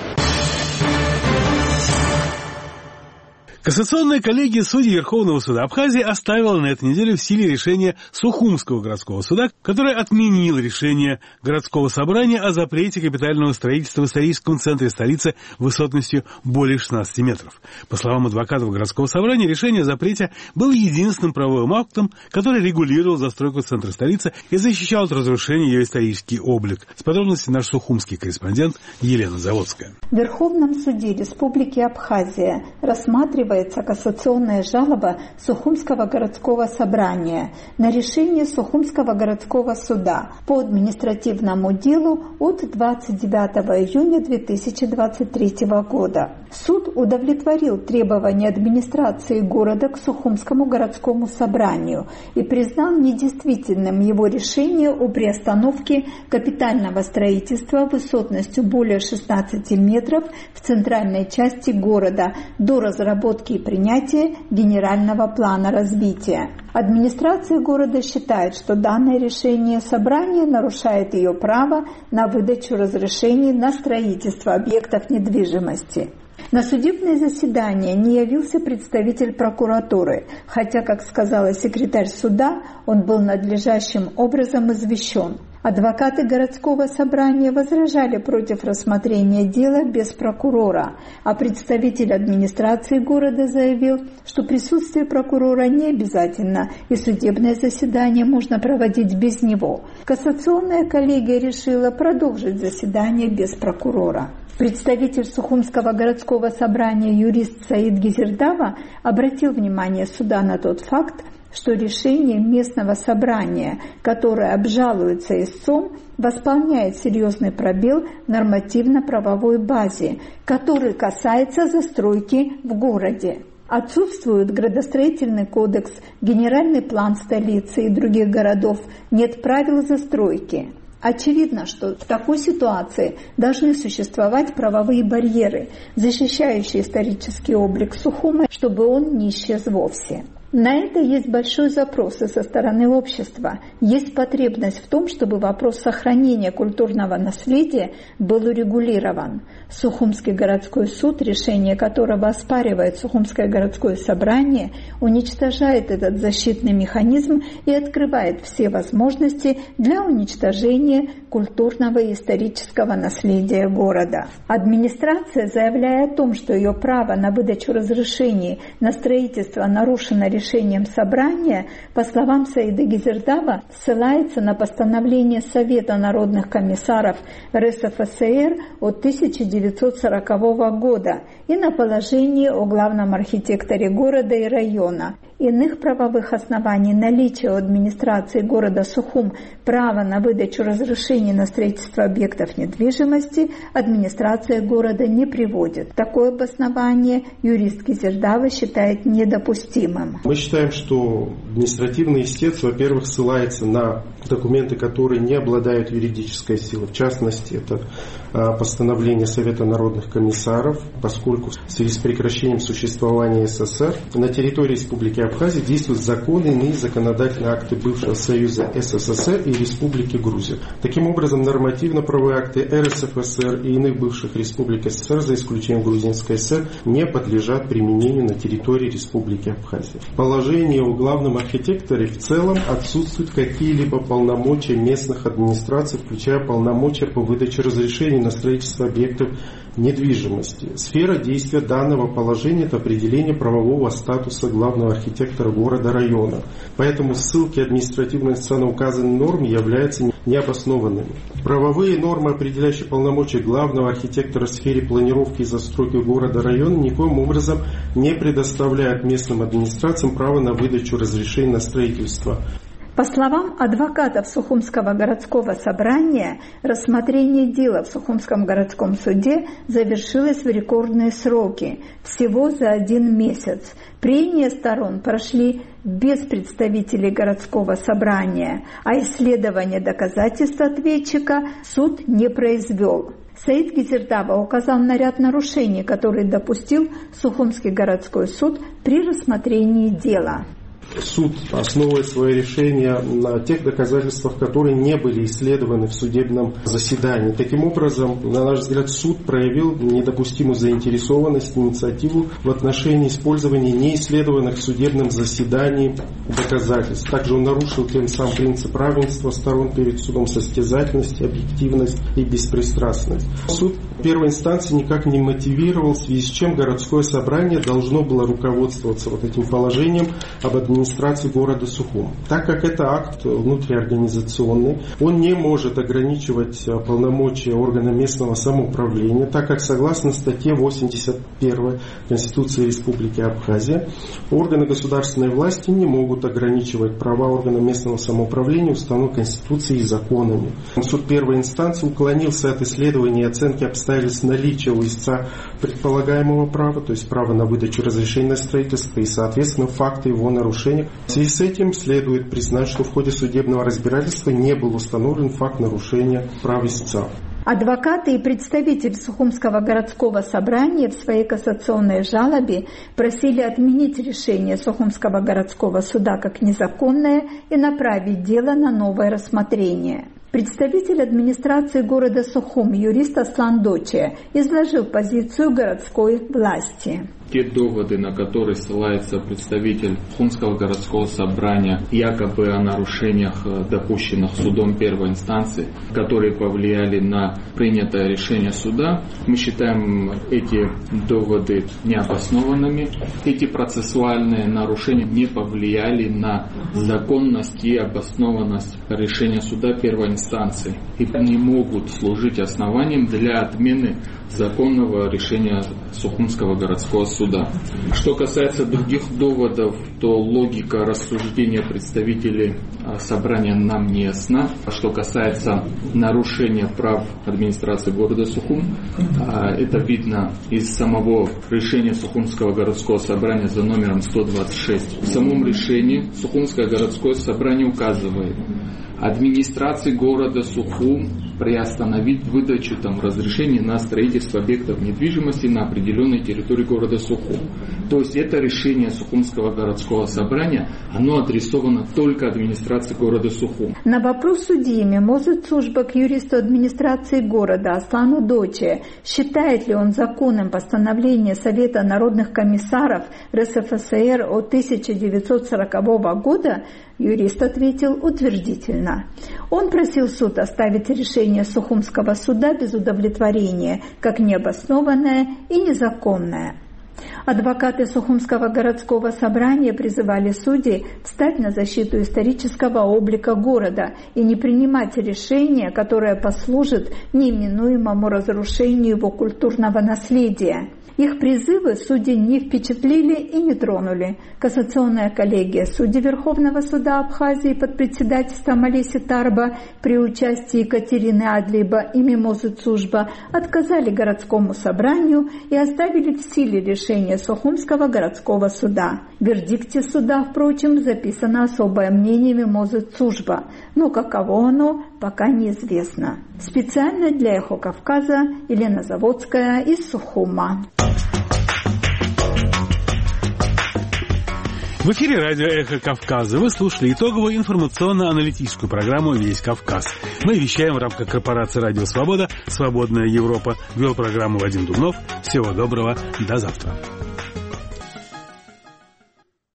Кассационная коллегия судей Верховного суда Абхазии оставила на этой неделе в силе решение Сухумского городского суда, которое отменило решение городского собрания о запрете капитального строительства в историческом центре столицы высотностью более шестнадцати метров. По словам адвокатов городского собрания, решение о запрете было единственным правовым актом, который регулировал застройку центра столицы и защищал от разрушения ее исторический облик. С подробностями наш сухумский корреспондент Елена Заводская. В Верховном суде Республики Абхазия рассматривается кассационная жалоба Сухумского городского собрания на решение Сухумского городского суда по административному делу от двадцать девятого июня две тысячи двадцать третьего года. Суд удовлетворил требования администрации города к Сухумскому городскому собранию и признал недействительным его решение о приостановке капитального строительства высотностью более шестнадцати метров в центральной части города до разработки и принятия генерального плана развития. Администрация города считает, что данное решение собрания нарушает ее право на выдачу разрешений на строительство объектов недвижимости. На судебное заседание не явился представитель прокуратуры, хотя, как сказала секретарь суда, он был надлежащим образом извещен. Адвокаты городского собрания возражали против рассмотрения дела без прокурора, а представитель администрации города заявил, что присутствие прокурора не обязательно и судебное заседание можно проводить без него. Кассационная коллегия решила продолжить заседание без прокурора. Представитель Сухумского городского собрания юрист Саид Гизердава обратил внимание суда на тот факт, что решение местного собрания, которое обжалуется истцом, восполняет серьезный пробел в нормативно-правовой базе, который касается застройки в городе. Отсутствует градостроительный кодекс, генеральный план столицы и других городов, нет правил застройки. Очевидно, что в такой ситуации должны существовать правовые барьеры, защищающие исторический облик Сухума, чтобы он не исчез вовсе. На это есть большой запрос со стороны общества. Есть потребность в том, чтобы вопрос сохранения культурного наследия был урегулирован. Сухумский городской суд, решение которого оспаривает Сухумское городское собрание, уничтожает этот защитный механизм и открывает все возможности для уничтожения культурного и исторического наследия города. Администрация, заявляя о том, что ее право на выдачу разрешений на строительство нарушено решением собрания, по словам Саида Гизердава, ссылается на постановление Совета народных комиссаров РСФСР от тысяча девятьсот сорокового года и на положение о главном архитекторе города и района. Иных правовых оснований наличия у администрации города Сухум права на выдачу разрешений на строительство объектов недвижимости администрация города не приводит. Такое обоснование юрист Гизердава считает недопустимым. Мы считаем, что административный истец, во-первых, ссылается на документы, которые не обладают юридической силой. В частности, это постановление Совета народных комиссаров, поскольку в связи с прекращением существования СССР на территории Республики Абхазия действуют законы и иные законодательные акты бывшего Союза СССР и Республики Грузия. Таким образом, нормативно-правовые акты РСФСР и иных бывших республик СССР, за исключением Грузинской ССР, не подлежат применению на территории Республики Абхазия. В положении о главном архитекторе в целом отсутствуют какие-либо полномочия местных администраций, включая полномочия по выдаче разрешений на строительство объектов недвижимости. Сфера действия данного положения – это определение правового статуса главного архитектора города-района. Поэтому ссылки административного истца на указанные нормы являются необоснованными. Правовые нормы, определяющие полномочия главного архитектора в сфере планировки и застройки города-района, никоим образом не предоставляют местным администрациям право на выдачу разрешений на строительство. По словам адвокатов Сухумского городского собрания, рассмотрение дела в Сухумском городском суде завершилось в рекордные сроки, всего за один месяц. Прения сторон прошли без представителей городского собрания, а исследование доказательств ответчика суд не произвел. Саид Гизердава указал на ряд нарушений, которые допустил Сухумский городской суд при рассмотрении дела. Суд основывает свое решение на тех доказательствах, которые не были исследованы в судебном заседании. Таким образом, на наш взгляд, суд проявил недопустимую заинтересованность, инициативу в отношении использования неисследованных в судебном заседании доказательств. Также он нарушил тем самым принцип равенства сторон перед судом, состязательность, объективность и беспристрастность. Суд первой инстанции никак не мотивировал, в связи с чем городское собрание должно было руководствоваться вот этим положением об администрации города Сухум. Так как это акт внутриорганизационный, он не может ограничивать полномочия органа местного самоуправления, так как согласно статье восемьдесят первой Конституции Республики Абхазия, органы государственной власти не могут ограничивать права органа местного самоуправления, установленные Конституцией и законами. Суд первой инстанции уклонился от исследования и оценки обстоятельств наличия у истца предполагаемого права, то есть права на выдачу разрешения на строительство и, соответственно, факты его нарушения. В связи с этим следует признать, что в ходе судебного разбирательства не был установлен факт нарушения прав истца. Адвокаты и представитель Сухумского городского собрания в своей кассационной жалобе просили отменить решение Сухумского городского суда как незаконное и направить дело на новое рассмотрение. Представитель администрации города Сухум, юрист Аслан Доче, изложил позицию городской власти. Те доводы, на которые ссылается представитель Сухумского городского собрания, якобы о нарушениях, допущенных судом первой инстанции, которые повлияли на принятое решение суда, мы считаем эти доводы необоснованными. Эти процессуальные нарушения не повлияли на законность и обоснованность решения суда первой инстанции и не могут служить основанием для отмены законного решения Сухумского городского суда. Что касается других доводов, то логика рассуждения представителей собрания нам не ясна. Что касается нарушения прав администрации города Сухум, это видно из самого решения Сухумского городского собрания за номером сто двадцать шесть. В самом решении Сухумское городское собрание указывает: администрации города Сухум приостановить выдачу там разрешений на строительство объектов недвижимости на определенной территории города Сухум. То есть это решение Сухумского городского собрания, оно адресовано только администрации города Сухум. На вопрос судьи Мемозыцужба к юристу администрации города Аслану Доче, считает ли он законным постановление Совета народных комиссаров РСФСР от тысяча девятьсот сорокового года, юрист ответил утвердительно. Он просил суд оставить решение Сухумского суда без удовлетворения, как необоснованное и незаконное. Адвокаты Сухумского городского собрания призывали судей встать на защиту исторического облика города и не принимать решение, которое послужит неименуемому разрушению его культурного наследия. Их призывы судей не впечатлили и не тронули. Кассационная коллегия судей Верховного суда Абхазии под председательством Олеси Тарба при участии Екатерины Адлиба и Мимозы Цужба отказали городскому собранию и оставили в силе решение Сухумского городского суда. В вердикте суда, впрочем, записано особое мнение Мимозы Цужба, но каково оно, пока неизвестно. Специально для Эхо Кавказа Елена Заводская из Сухума. В эфире радио «Эхо Кавказа». Вы слушали итоговую информационно-аналитическую программу «Весь Кавказ». Мы вещаем в рамках корпорации «Радио Свобода», «Свободная Европа». Вел программу Вадим Дубнов. Всего доброго. До завтра.